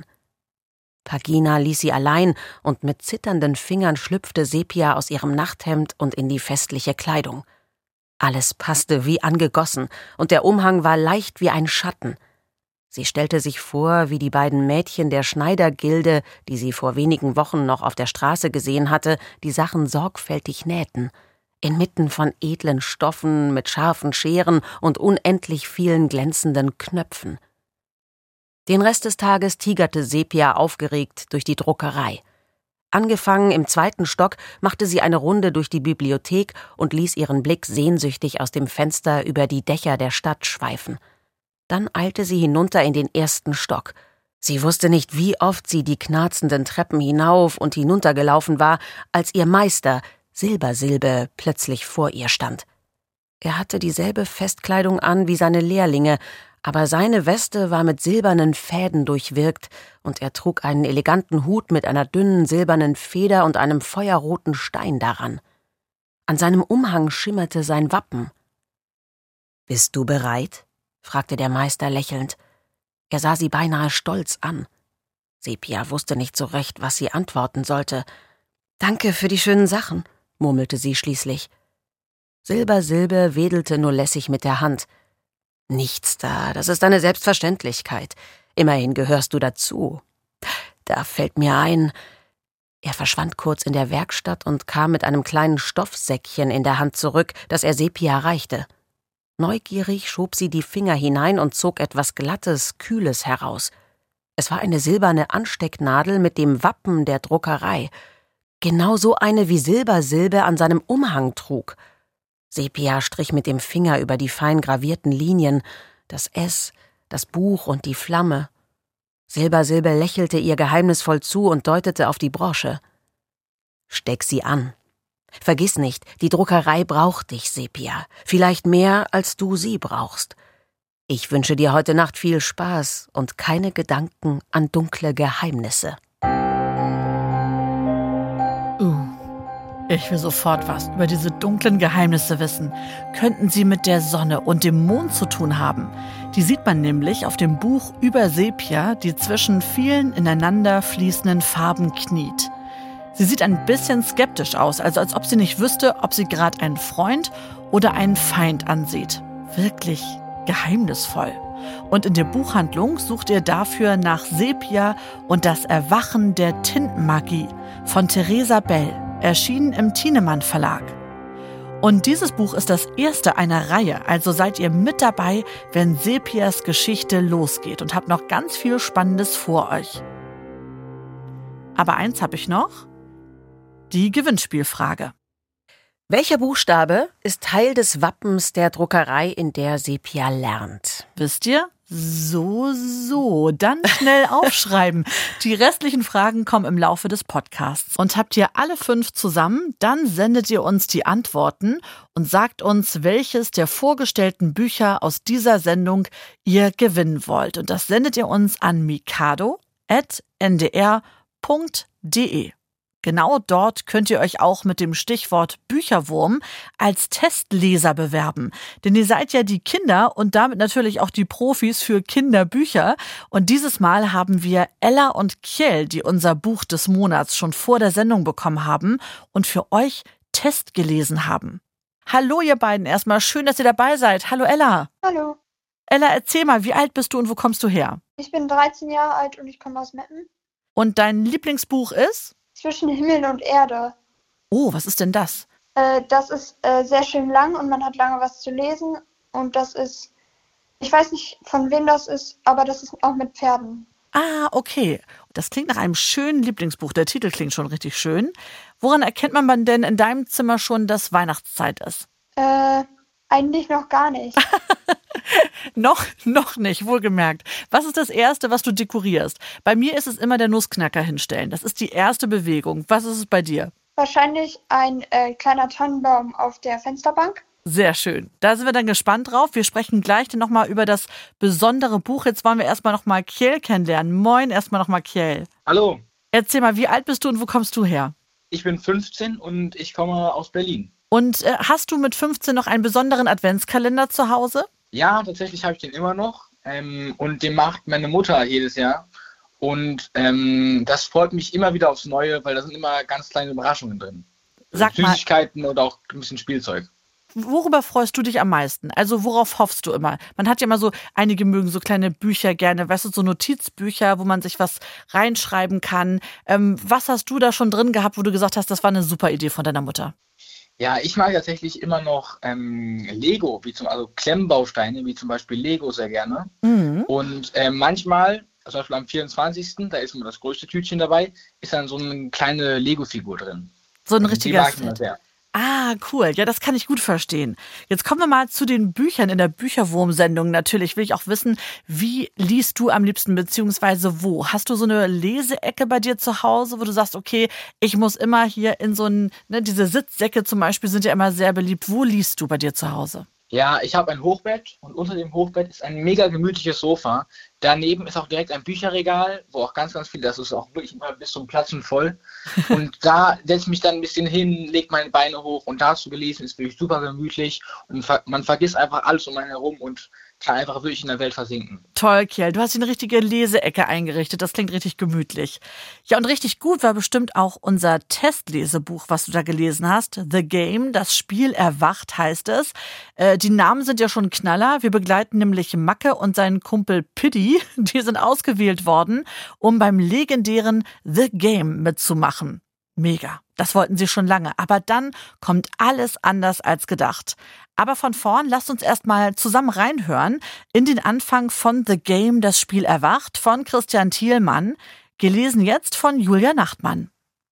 Pagina ließ sie allein, und mit zitternden Fingern schlüpfte Sepia aus ihrem Nachthemd und in die festliche Kleidung. Alles passte wie angegossen, und der Umhang war leicht wie ein Schatten. Sie stellte sich vor, wie die beiden Mädchen der Schneidergilde, die sie vor wenigen Wochen noch auf der Straße gesehen hatte, die Sachen sorgfältig nähten, inmitten von edlen Stoffen mit scharfen Scheren und unendlich vielen glänzenden Knöpfen. Den Rest des Tages tigerte Sepia aufgeregt durch die Druckerei. Angefangen im zweiten Stock machte sie eine Runde durch die Bibliothek und ließ ihren Blick sehnsüchtig aus dem Fenster über die Dächer der Stadt schweifen. Dann eilte sie hinunter in den ersten Stock. Sie wusste nicht, wie oft sie die knarzenden Treppen hinauf und hinuntergelaufen war, als ihr Meister, Silbersilbe, plötzlich vor ihr stand. Er hatte dieselbe Festkleidung an wie seine Lehrlinge, aber seine Weste war mit silbernen Fäden durchwirkt, und er trug einen eleganten Hut mit einer dünnen silbernen Feder und einem feuerroten Stein daran. An seinem Umhang schimmerte sein Wappen. »Bist du bereit?« fragte der Meister lächelnd. Er sah sie beinahe stolz an. Sepia wusste nicht so recht, was sie antworten sollte. »Danke für die schönen Sachen«, murmelte sie schließlich. Silbersilbe wedelte nur lässig mit der Hand. »Nichts da, das ist eine Selbstverständlichkeit. Immerhin gehörst du dazu. Da fällt mir ein...« Er verschwand kurz in der Werkstatt und kam mit einem kleinen Stoffsäckchen in der Hand zurück, das er Sepia reichte. Neugierig schob sie die Finger hinein und zog etwas Glattes, Kühles heraus. Es war eine silberne Anstecknadel mit dem Wappen der Druckerei. Genau so eine, wie Silbersilbe an seinem Umhang trug. Sepia strich mit dem Finger über die fein gravierten Linien, das S, das Buch und die Flamme. Silbersilbe lächelte ihr geheimnisvoll zu und deutete auf die Brosche. »Steck sie an. Vergiss nicht, die Druckerei braucht dich, Sepia. Vielleicht mehr, als du sie brauchst. Ich wünsche dir heute Nacht viel Spaß und keine Gedanken an dunkle Geheimnisse.« Uh, ich will sofort was über diese dunklen Geheimnisse wissen. Könnten sie mit der Sonne und dem Mond zu tun haben? Die sieht man nämlich auf dem Buch über Sepia, die zwischen vielen ineinander fließenden Farben kniet. Sie sieht ein bisschen skeptisch aus, also als ob sie nicht wüsste, ob sie gerade einen Freund oder einen Feind ansieht. Wirklich geheimnisvoll. Und in der Buchhandlung sucht ihr dafür nach Sepia und das Erwachen der Tintenmagie von Theresa Bell, erschienen im Thienemann Verlag. Und dieses Buch ist das erste einer Reihe, also seid ihr mit dabei, wenn Sepias Geschichte losgeht, und habt noch ganz viel Spannendes vor euch. Aber eins habe ich noch. Die Gewinnspielfrage. Welcher Buchstabe ist Teil des Wappens der Druckerei, in der Sepia lernt? Wisst ihr? So, so, dann schnell aufschreiben. Die restlichen Fragen kommen im Laufe des Podcasts. Und habt ihr alle fünf zusammen, dann sendet ihr uns die Antworten und sagt uns, welches der vorgestellten Bücher aus dieser Sendung ihr gewinnen wollt. Und das sendet ihr uns an mikado at n d r punkt d e. Genau dort könnt ihr euch auch mit dem Stichwort Bücherwurm als Testleser bewerben. Denn ihr seid ja die Kinder und damit natürlich auch die Profis für Kinderbücher. Und dieses Mal haben wir Ella und Kjell, die unser Buch des Monats schon vor der Sendung bekommen haben und für euch Test gelesen haben. Hallo ihr beiden, erstmal schön, dass ihr dabei seid. Hallo Ella. Hallo. Ella, erzähl mal, wie alt bist du und wo kommst du her? Ich bin dreizehn Jahre alt und ich komme aus Meppen. Und dein Lieblingsbuch ist? Zwischen Himmel und Erde. Oh, was ist denn das? Äh, das ist äh, sehr schön lang und man hat lange was zu lesen. Und das ist, ich weiß nicht, von wem das ist, aber das ist auch mit Pferden. Ah, okay. Das klingt nach einem schönen Lieblingsbuch. Der Titel klingt schon richtig schön. Woran erkennt man denn in deinem Zimmer schon, dass Weihnachtszeit ist? Äh, eigentlich noch gar nicht. noch, noch nicht, wohlgemerkt. Was ist das Erste, was du dekorierst? Bei mir ist es immer der Nussknacker hinstellen. Das ist die erste Bewegung. Was ist es bei dir? Wahrscheinlich ein äh, kleiner Tannenbaum auf der Fensterbank. Sehr schön. Da sind wir dann gespannt drauf. Wir sprechen gleich dann nochmal über das besondere Buch. Jetzt wollen wir erstmal nochmal Kjell kennenlernen. Moin, erstmal nochmal Kjell. Hallo. Erzähl mal, wie alt bist du und wo kommst du her? Ich bin fünfzehn und ich komme aus Berlin. Und äh, hast du mit fünfzehn noch einen besonderen Adventskalender zu Hause? Ja, tatsächlich habe ich den immer noch. Ähm, und den macht meine Mutter jedes Jahr. Und ähm, das freut mich immer wieder aufs Neue, weil da sind immer ganz kleine Überraschungen drin. Sag mal, Süßigkeiten oder auch ein bisschen Spielzeug. Worüber freust du dich am meisten? Also worauf hoffst du immer? Man hat ja immer so, einige mögen so kleine Bücher gerne, weißt du, so Notizbücher, wo man sich was reinschreiben kann. Ähm, was hast du da schon drin gehabt, wo du gesagt hast, das war eine super Idee von deiner Mutter? Ja, ich mag tatsächlich immer noch ähm, Lego, wie zum, also Klemmbausteine, wie zum Beispiel Lego sehr gerne. Mhm. Und äh, manchmal, zum Beispiel am vierundzwanzigsten, da ist immer das größte Tütchen dabei, ist dann so eine kleine Lego-Figur drin. So ein Und richtiger die mag ich immer sehr. Ah, cool. Ja, das kann ich gut verstehen. Jetzt kommen wir mal zu den Büchern in der Bücherwurm-Sendung. Natürlich will ich auch wissen, wie liest du am liebsten, beziehungsweise wo? Hast du so eine Leseecke bei dir zu Hause, wo du sagst, okay, ich muss immer hier in so ein, ne, diese Sitzsäcke zum Beispiel sind ja immer sehr beliebt. Wo liest du bei dir zu Hause? Ja, ich habe ein Hochbett und unter dem Hochbett ist ein mega gemütliches Sofa. Daneben ist auch direkt ein Bücherregal, wo auch ganz, ganz viel, das ist auch wirklich immer bis zum Platzen voll. Und da setze ich mich dann ein bisschen hin, lege meine Beine hoch und da zu gelesen ist wirklich super gemütlich und man vergisst einfach alles um einen herum und kann einfach wirklich in der Welt versinken. Toll, Kjell. Du hast hier eine richtige Leseecke eingerichtet. Das klingt richtig gemütlich. Ja, und richtig gut war bestimmt auch unser Testlesebuch, was du da gelesen hast. The Game, das Spiel erwacht, heißt es. Äh, die Namen sind ja schon Knaller. Wir begleiten nämlich Macke und seinen Kumpel Piddy. Die sind ausgewählt worden, um beim legendären The Game mitzumachen. Mega. Das wollten sie schon lange. Aber dann kommt alles anders als gedacht. Aber von vorn, lasst uns erstmal zusammen reinhören in den Anfang von The Game, das Spiel erwacht, von Christian Thielmann, gelesen jetzt von Julia Nachtmann.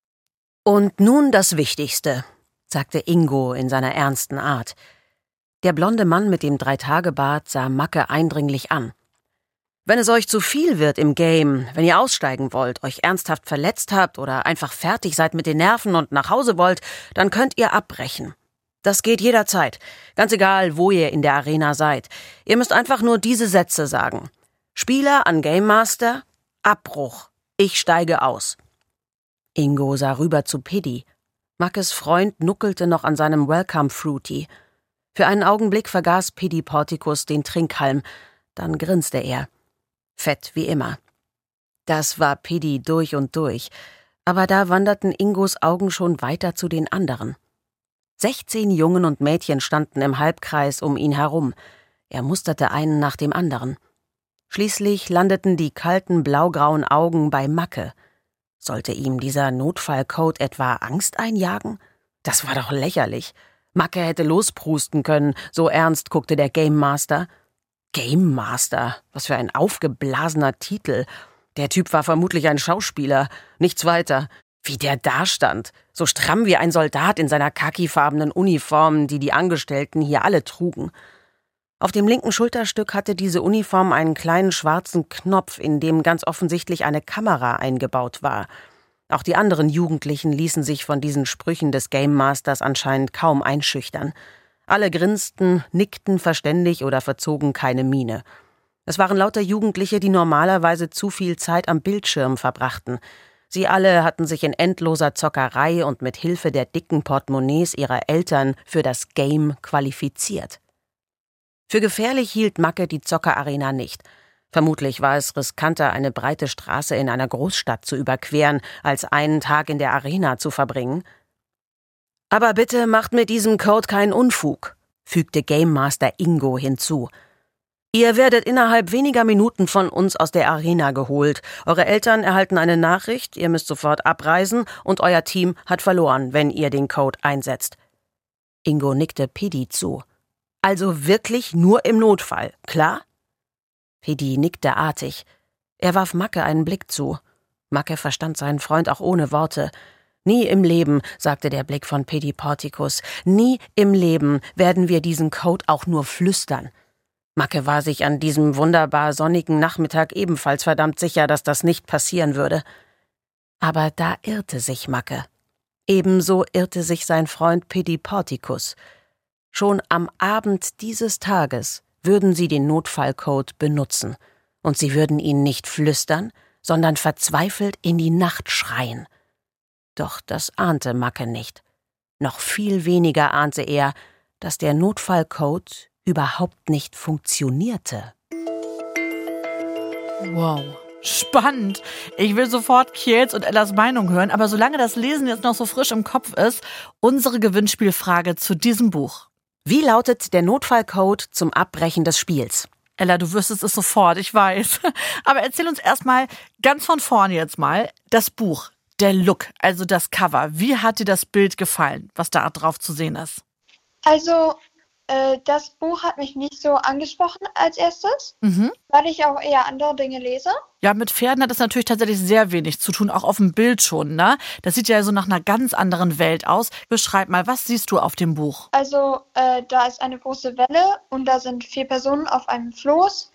Und nun das Wichtigste, sagte Ingo in seiner ernsten Art. Der blonde Mann mit dem Dreitagebart sah Macke eindringlich an. Wenn es euch zu viel wird im Game, wenn ihr aussteigen wollt, euch ernsthaft verletzt habt oder einfach fertig seid mit den Nerven und nach Hause wollt, dann könnt ihr abbrechen. Das geht jederzeit, ganz egal, wo ihr in der Arena seid. Ihr müsst einfach nur diese Sätze sagen. Spieler an Game Master, Abbruch, ich steige aus. Ingo sah rüber zu Piddy. Mackes Freund nuckelte noch an seinem Welcome Fruity. Für einen Augenblick vergaß Piddy Porticus den Trinkhalm, dann grinste er. Fett wie immer. Das war Piddy durch und durch, aber da wanderten Ingos Augen schon weiter zu den anderen. Sechzehn Jungen und Mädchen standen im Halbkreis um ihn herum. Er musterte einen nach dem anderen. Schließlich landeten die kalten blaugrauen Augen bei Macke. Sollte ihm dieser Notfallcode etwa Angst einjagen? Das war doch lächerlich. Macke hätte losprusten können, so ernst guckte der Game Master. Game Master, was für ein aufgeblasener Titel. Der Typ war vermutlich ein Schauspieler, nichts weiter. Wie der dastand, so stramm wie ein Soldat in seiner khakifarbenen Uniform, die die Angestellten hier alle trugen. Auf dem linken Schulterstück hatte diese Uniform einen kleinen schwarzen Knopf, in dem ganz offensichtlich eine Kamera eingebaut war. Auch die anderen Jugendlichen ließen sich von diesen Sprüchen des Game Masters anscheinend kaum einschüchtern. Alle grinsten, nickten verständig oder verzogen keine Miene. Es waren lauter Jugendliche, die normalerweise zu viel Zeit am Bildschirm verbrachten. Sie alle hatten sich in endloser Zockerei und mit Hilfe der dicken Portemonnaies ihrer Eltern für das Game qualifiziert. Für gefährlich hielt Macke die Zockerarena nicht. Vermutlich war es riskanter, eine breite Straße in einer Großstadt zu überqueren, als einen Tag in der Arena zu verbringen. »Aber bitte macht mit diesem Code keinen Unfug«, fügte Game Master Ingo hinzu. »Ihr werdet innerhalb weniger Minuten von uns aus der Arena geholt. Eure Eltern erhalten eine Nachricht, ihr müsst sofort abreisen und euer Team hat verloren, wenn ihr den Code einsetzt.« Ingo nickte Piddy zu. »Also wirklich nur im Notfall, klar?« Piddy nickte artig. Er warf Macke einen Blick zu. Macke verstand seinen Freund auch ohne Worte. »Nie im Leben«, sagte der Blick von Piddy Porticus, »nie im Leben werden wir diesen Code auch nur flüstern.« Macke war sich an diesem wunderbar sonnigen Nachmittag ebenfalls verdammt sicher, dass das nicht passieren würde. Aber da irrte sich Macke. Ebenso irrte sich sein Freund Piddy Porticus. Schon am Abend dieses Tages würden sie den Notfallcode benutzen. Und sie würden ihn nicht flüstern, sondern verzweifelt in die Nacht schreien. Doch das ahnte Macke nicht. Noch viel weniger ahnte er, dass der Notfallcode überhaupt nicht funktionierte. Wow, spannend. Ich will sofort Kjels und Ellas Meinung hören, aber solange das Lesen jetzt noch so frisch im Kopf ist, unsere Gewinnspielfrage zu diesem Buch. Wie lautet der Notfallcode zum Abbrechen des Spiels? Ella, du wüsstest es sofort, ich weiß. Aber erzähl uns erstmal ganz von vorne jetzt mal das Buch, der Look, also das Cover. Wie hat dir das Bild gefallen, was da drauf zu sehen ist? Also, äh, das Buch hat mich nicht so angesprochen als erstes, mhm. weil ich auch eher andere Dinge lese. Ja, mit Pferden hat es natürlich tatsächlich sehr wenig zu tun, auch auf dem Bild schon, ne? Das sieht ja so nach einer ganz anderen Welt aus. Beschreib mal, was siehst du auf dem Buch? Also, äh, da ist eine große Welle und da sind vier Personen auf einem Floß.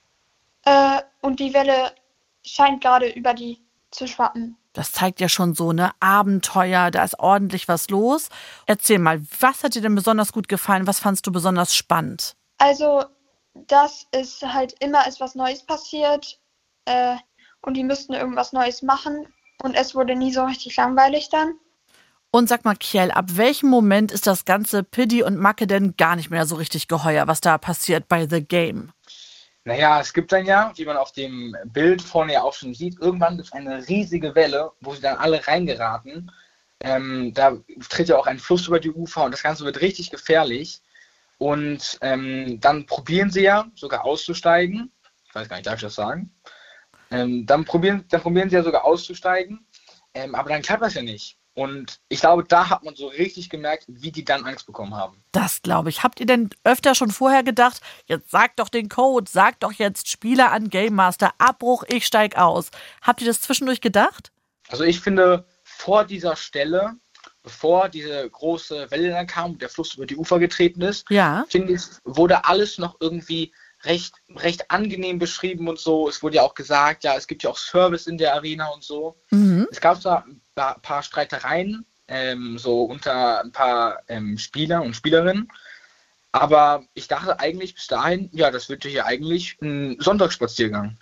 Äh, und die Welle scheint gerade über die zu schwappen. Das zeigt ja schon so, ne, Abenteuer, da ist ordentlich was los. Erzähl mal, was hat dir denn besonders gut gefallen? Was fandst du besonders spannend? Also, dass es halt immer ist was Neues passiert äh, und die müssten irgendwas Neues machen und es wurde nie so richtig langweilig dann. Und sag mal, Kjell, ab welchem Moment ist das ganze Piddy und Macke denn gar nicht mehr so richtig geheuer, was da passiert bei The Game? Naja, es gibt dann ja, wie man auf dem Bild vorne ja auch schon sieht, irgendwann gibt es eine riesige Welle, wo sie dann alle reingeraten. Ähm, da tritt ja auch ein Fluss über die Ufer und das Ganze wird richtig gefährlich. Und ähm, dann probieren sie ja sogar auszusteigen. Ich weiß gar nicht, darf ich das sagen? Ähm, dann, probieren, dann probieren sie ja sogar auszusteigen, ähm, aber dann klappt das ja nicht. Und ich glaube, da hat man so richtig gemerkt, wie die dann Angst bekommen haben. Das glaube ich. Habt ihr denn öfter schon vorher gedacht, jetzt sagt doch den Code, sagt doch jetzt Spieler an Game Master, Abbruch, ich steig aus. Habt ihr das zwischendurch gedacht? Also ich finde, vor dieser Stelle, bevor diese große Welle dann kam und der Fluss über die Ufer getreten ist, ja. finde ich, wurde alles noch irgendwie recht, recht angenehm beschrieben und so. Es wurde ja auch gesagt, ja, es gibt ja auch Service in der Arena und so. Mhm. Es gab da ein paar Streitereien, ähm, so unter ein paar ähm, Spieler und Spielerinnen. Aber ich dachte eigentlich bis dahin, ja, das wird hier eigentlich ein Sonntagsspaziergang.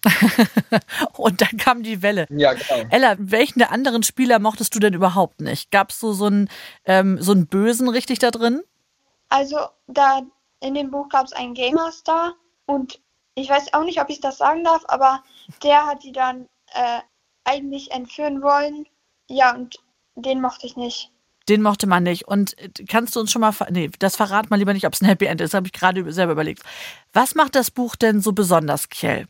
Und dann kam die Welle. Ja, genau. Ella, welchen der anderen Spieler mochtest du denn überhaupt nicht? Gab es so, so, einen, ähm, so einen Bösen richtig da drin? Also, da in dem Buch gab es einen Game Master und ich weiß auch nicht, ob ich das sagen darf, aber der hat die dann äh, eigentlich entführen wollen. Ja, und den mochte ich nicht. Den mochte man nicht. Und kannst du uns schon mal, ver- nee, das verrat mal lieber nicht, ob es ein Happy End ist, habe ich gerade selber überlegt. Was macht das Buch denn so besonders, Kjell?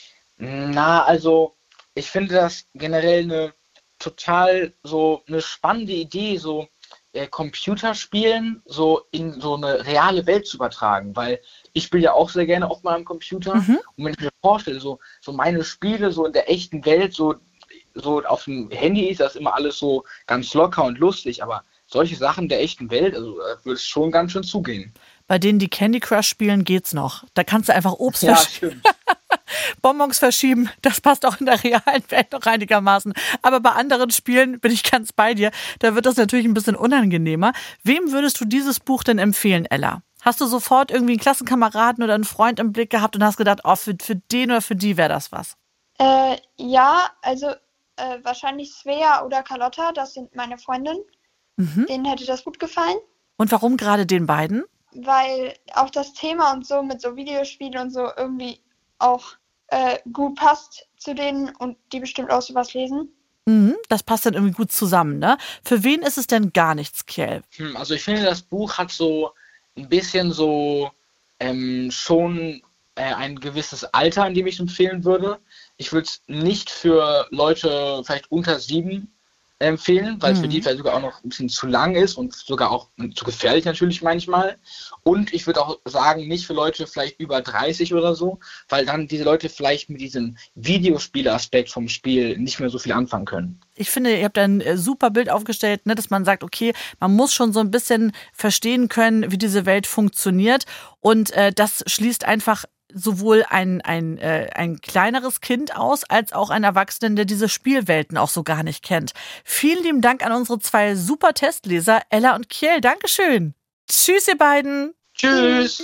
Na, also ich finde das generell eine total so eine spannende Idee, so äh, Computerspielen so in so eine reale Welt zu übertragen, weil ich spiele ja auch sehr gerne oft mal am Computer mhm. und wenn ich mir vorstelle, so, so meine Spiele so in der echten Welt, so So auf dem Handy ist das immer alles so ganz locker und lustig, aber solche Sachen der echten Welt, also da würde es schon ganz schön zugehen. Bei denen, die Candy Crush spielen, geht's noch. Da kannst du einfach Obst Ja, verschieben. stimmt. Bonbons verschieben, das passt auch in der realen Welt noch einigermaßen. Aber bei anderen Spielen bin ich ganz bei dir. Da wird das natürlich ein bisschen unangenehmer. Wem würdest du dieses Buch denn empfehlen, Ella? Hast du sofort irgendwie einen Klassenkameraden oder einen Freund im Blick gehabt und hast gedacht, oh, für, für den oder für die wäre das was? Äh, ja, also äh, wahrscheinlich Svea oder Carlotta, das sind meine Freundinnen. Mhm. Denen hätte das gut gefallen. Und warum gerade den beiden? Weil auch das Thema und so mit so Videospielen und so irgendwie auch äh, gut passt zu denen und die bestimmt auch sowas lesen. Mhm, das passt dann irgendwie gut zusammen, ne? Für wen ist es denn gar nichts, Kjell? Hm, also ich finde, das Buch hat so ein bisschen so ähm, schon äh, ein gewisses Alter, in dem ich es empfehlen würde. Ich würde es nicht für Leute vielleicht unter sieben empfehlen, weil es Mhm. für die vielleicht sogar auch noch ein bisschen zu lang ist und sogar auch zu gefährlich natürlich manchmal. Und ich würde auch sagen, nicht für Leute vielleicht über dreißig oder so, weil dann diese Leute vielleicht mit diesem Videospielaspekt vom Spiel nicht mehr so viel anfangen können. Ich finde, ihr habt ein äh, super Bild aufgestellt, ne, dass man sagt, okay, man muss schon so ein bisschen verstehen können, wie diese Welt funktioniert. Und äh, das schließt einfach sowohl ein, ein, äh, ein kleineres Kind aus, als auch einen Erwachsenen, der diese Spielwelten auch so gar nicht kennt. Vielen lieben Dank an unsere zwei super Testleser, Ella und Kjell. Dankeschön. Tschüss, ihr beiden. Tschüss!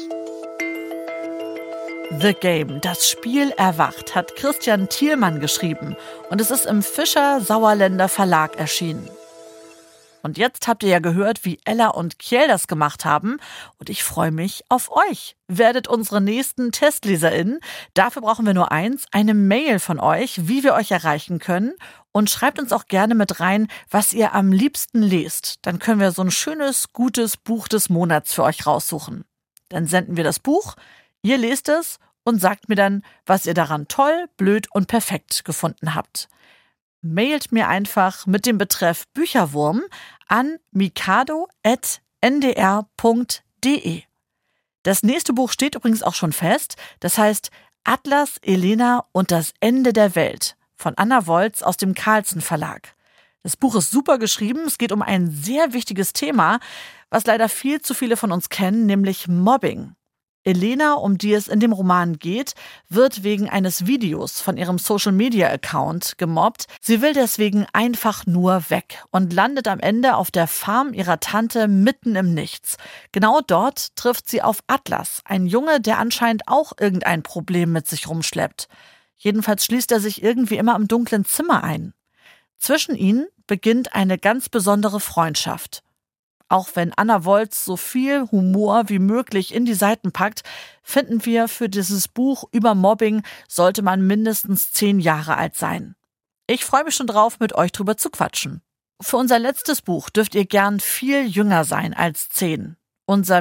The Game, das Spiel erwacht, hat Christian Thielmann geschrieben und es ist im Fischer Sauerländer Verlag erschienen. Und jetzt habt ihr ja gehört, wie Ella und Kjell das gemacht haben und ich freue mich auf euch. Werdet unsere nächsten TestleserInnen. Dafür brauchen wir nur eins, eine Mail von euch, wie wir euch erreichen können und schreibt uns auch gerne mit rein, was ihr am liebsten lest. Dann können wir so ein schönes, gutes Buch des Monats für euch raussuchen. Dann senden wir das Buch, ihr lest es und sagt mir dann, was ihr daran toll, blöd und perfekt gefunden habt. Mailt mir einfach mit dem Betreff Bücherwurm an mikado at n d r punkt d e. Das nächste Buch steht übrigens auch schon fest. Das heißt Atlas, Elena und das Ende der Welt von Anna Wolz aus dem Carlsen Verlag. Das Buch ist super geschrieben. Es geht um ein sehr wichtiges Thema, was leider viel zu viele von uns kennen, nämlich Mobbing. Elena, um die es in dem Roman geht, wird wegen eines Videos von ihrem Social-Media-Account gemobbt. Sie will deswegen einfach nur weg und landet am Ende auf der Farm ihrer Tante mitten im Nichts. Genau dort trifft sie auf Atlas, ein Junge, der anscheinend auch irgendein Problem mit sich rumschleppt. Jedenfalls schließt er sich irgendwie immer im dunklen Zimmer ein. Zwischen ihnen beginnt eine ganz besondere Freundschaft. Auch wenn Anna Wolz so viel Humor wie möglich in die Seiten packt, finden wir, für dieses Buch über Mobbing sollte man mindestens zehn Jahre alt sein. Ich freue mich schon drauf, mit euch drüber zu quatschen. Für unser letztes Buch dürft ihr gern viel jünger sein als zehn. Unser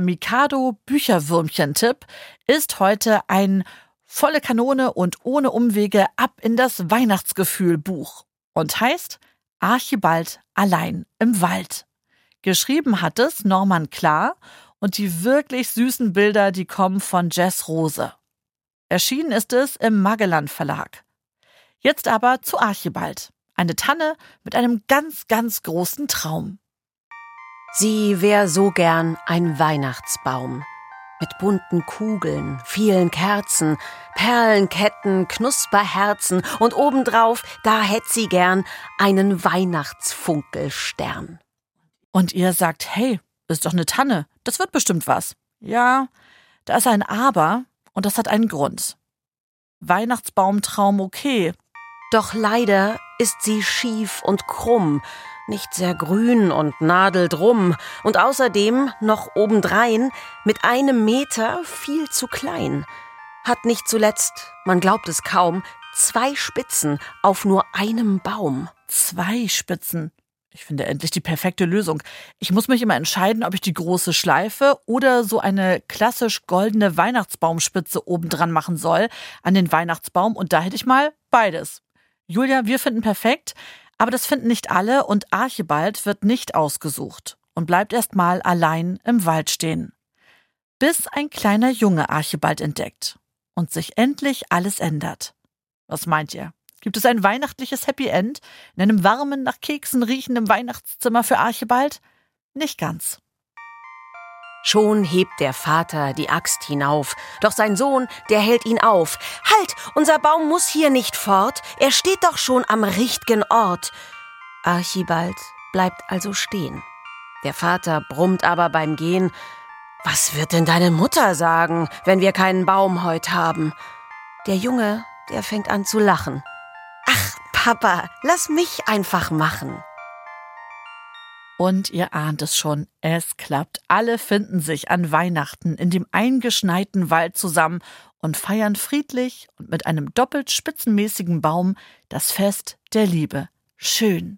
Mikado-Bücherwürmchen-Tipp ist heute ein volle Kanone und ohne Umwege ab in das Weihnachtsgefühl-Buch und heißt Archibald allein im Wald. Geschrieben hat es Norman Klar und die wirklich süßen Bilder, die kommen von Jess Rose. Erschienen ist es im Magellan Verlag. Jetzt aber zu Archibald. Eine Tanne mit einem ganz, ganz großen Traum. Sie wär so gern ein Weihnachtsbaum. Mit bunten Kugeln, vielen Kerzen, Perlenketten, Knusperherzen und obendrauf, da hätt sie gern einen Weihnachtsfunkelstern. Und ihr sagt, hey, ist doch eine Tanne, das wird bestimmt was. Ja, da ist ein Aber und das hat einen Grund. Weihnachtsbaumtraum okay. Doch leider ist sie schief und krumm, nicht sehr grün und nadeldrum und außerdem noch obendrein mit einem Meter viel zu klein. Hat nicht zuletzt, man glaubt es kaum, zwei Spitzen auf nur einem Baum. Zwei Spitzen. Ich finde endlich die perfekte Lösung. Ich muss mich immer entscheiden, ob ich die große Schleife oder so eine klassisch goldene Weihnachtsbaumspitze obendran machen soll an den Weihnachtsbaum. Und da hätte ich mal beides. Julia, wir finden perfekt, aber das finden nicht alle und Archibald wird nicht ausgesucht und bleibt erst mal allein im Wald stehen. Bis ein kleiner Junge Archibald entdeckt und sich endlich alles ändert. Was meint ihr? Gibt es ein weihnachtliches Happy End in einem warmen, nach Keksen riechenden Weihnachtszimmer für Archibald? Nicht ganz. Schon hebt der Vater die Axt hinauf, doch sein Sohn, der hält ihn auf. »Halt, unser Baum muss hier nicht fort, er steht doch schon am richtigen Ort.« Archibald bleibt also stehen. Der Vater brummt aber beim Gehen: »Was wird denn deine Mutter sagen, wenn wir keinen Baum heut haben?« Der Junge, der fängt an zu lachen. »Ach, Papa, lass mich einfach machen.« Und ihr ahnt es schon, es klappt. Alle finden sich an Weihnachten in dem eingeschneiten Wald zusammen und feiern friedlich und mit einem doppelt spitzenmäßigen Baum das Fest der Liebe. Schön.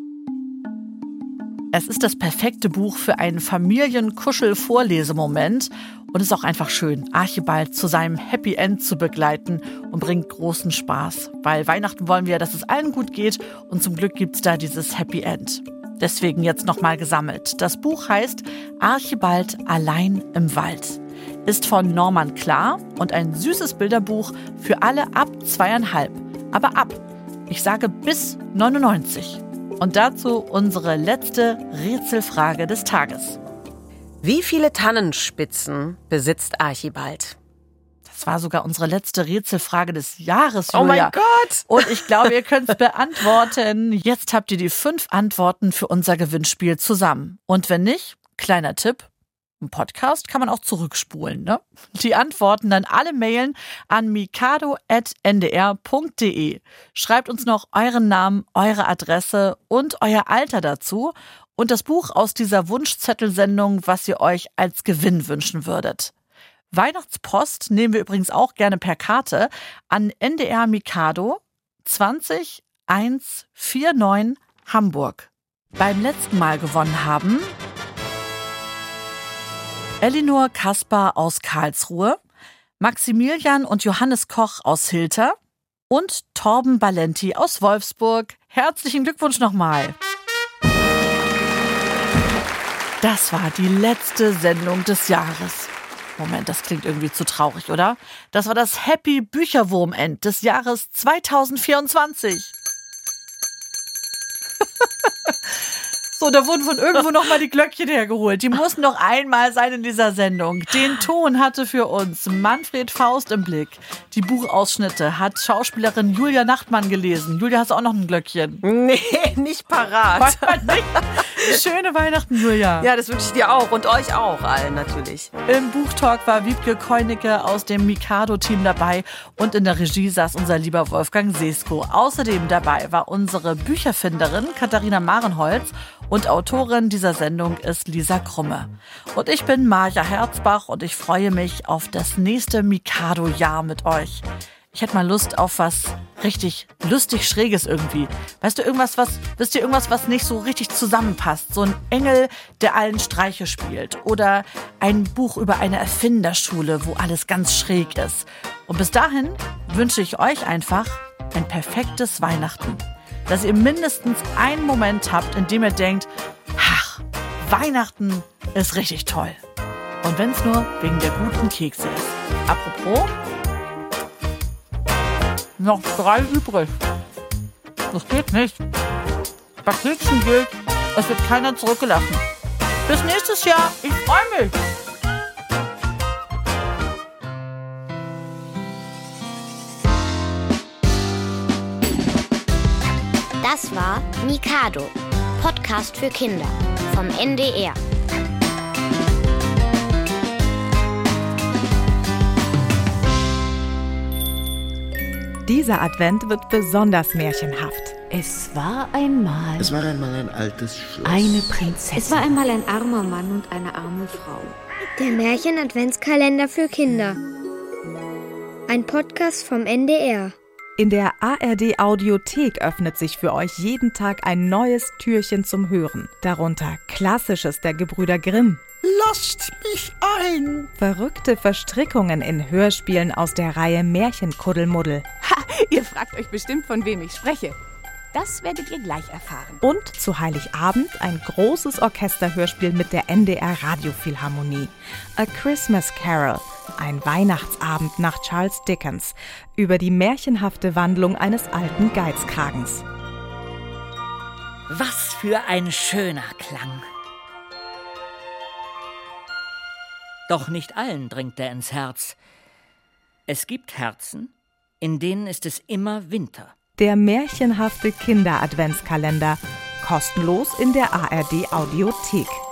Es ist das perfekte Buch für einen Familienkuschel-Vorlesemoment und ist auch einfach schön, Archibald zu seinem Happy End zu begleiten und bringt großen Spaß. Weil Weihnachten wollen wir, dass es allen gut geht und zum Glück gibt's da dieses Happy End. Deswegen jetzt nochmal gesammelt. Das Buch heißt Archibald allein im Wald. Ist von Norman Klar und ein süßes Bilderbuch für alle ab zweieinhalb. Aber ab, ich sage bis neunundneunzig. Und dazu unsere letzte Rätselfrage des Tages. Wie viele Tannenspitzen besitzt Archibald? Das war sogar unsere letzte Rätselfrage des Jahres, Julia. Oh mein Gott! Und ich glaube, ihr könnt es beantworten. Jetzt habt ihr die fünf Antworten für unser Gewinnspiel zusammen. Und wenn nicht, kleiner Tipp, im Podcast kann man auch zurückspulen, ne? Die Antworten dann alle mailen an mikado at n d r punkt d e. Schreibt uns noch euren Namen, eure Adresse und euer Alter dazu und das Buch aus dieser Wunschzettelsendung, was ihr euch als Gewinn wünschen würdet. Weihnachtspost nehmen wir übrigens auch gerne per Karte an N D R Mikado zwanzig hundertneunundvierzig Hamburg. Beim letzten Mal gewonnen haben Elinor Kaspar aus Karlsruhe, Maximilian und Johannes Koch aus Hilter und Torben Balenti aus Wolfsburg. Herzlichen Glückwunsch nochmal. Das war die letzte Sendung des Jahres. Moment, das klingt irgendwie zu traurig, oder? Das war das Happy Bücherwurm-End des Jahres zweitausendvierundzwanzig. So, da wurden von irgendwo nochmal die Glöckchen hergeholt. Die mussten noch einmal sein in dieser Sendung. Den Ton hatte für uns Manfred Faust im Blick. Die Buchausschnitte hat Schauspielerin Julia Nachtmann gelesen. Julia, hast du auch noch ein Glöckchen? Nee, nicht parat. Nicht? Schöne Weihnachten, Julia. Ja, das wünsche ich dir auch und euch auch allen natürlich. Im Buchtalk war Wiebke Keunicke aus dem Mikado-Team dabei und in der Regie saß unser lieber Wolfgang Sesko. Außerdem dabei war unsere Bücherfinderin Katharina Marenholz und Autorin dieser Sendung ist Lisa Krumme. Und ich bin Maja Herzbach und ich freue mich auf das nächste Mikado-Jahr mit euch. Ich hätte mal Lust auf was richtig lustig Schräges irgendwie. Weißt du, irgendwas, was, wisst ihr, irgendwas, was nicht so richtig zusammenpasst? So ein Engel, der allen Streiche spielt. Oder ein Buch über eine Erfinderschule, wo alles ganz schräg ist. Und bis dahin wünsche ich euch einfach ein perfektes Weihnachten. Dass ihr mindestens einen Moment habt, in dem ihr denkt, ach, Weihnachten ist richtig toll. Und wenn es nur wegen der guten Kekse ist. Apropos, noch drei übrig. Das geht nicht. Bei Keksen gilt, es wird keiner zurückgelassen. Bis nächstes Jahr. Ich freue mich. Das war Mikado, Podcast für Kinder vom N D R. Dieser Advent wird besonders märchenhaft. Es war einmal... Es war einmal ein altes Schloss. Eine Prinzessin. Es war einmal ein armer Mann und eine arme Frau. Der Märchen-Adventskalender für Kinder. Ein Podcast vom N D R. In der A R D-Audiothek öffnet sich für euch jeden Tag ein neues Türchen zum Hören. Darunter Klassisches der Gebrüder Grimm. Lasst mich ein! Verrückte Verstrickungen in Hörspielen aus der Reihe Märchenkuddelmuddel. Ha, ihr fragt euch bestimmt, von wem ich spreche. Das werdet ihr gleich erfahren. Und zu Heiligabend ein großes Orchesterhörspiel mit der N D R Radiophilharmonie. A Christmas Carol, ein Weihnachtsabend nach Charles Dickens, über die märchenhafte Wandlung eines alten Geizkragens. Was für ein schöner Klang. Doch nicht allen dringt er ins Herz. Es gibt Herzen, in denen ist es immer Winter. Der märchenhafte Kinder-Adventskalender. Kostenlos in der A R D Audiothek.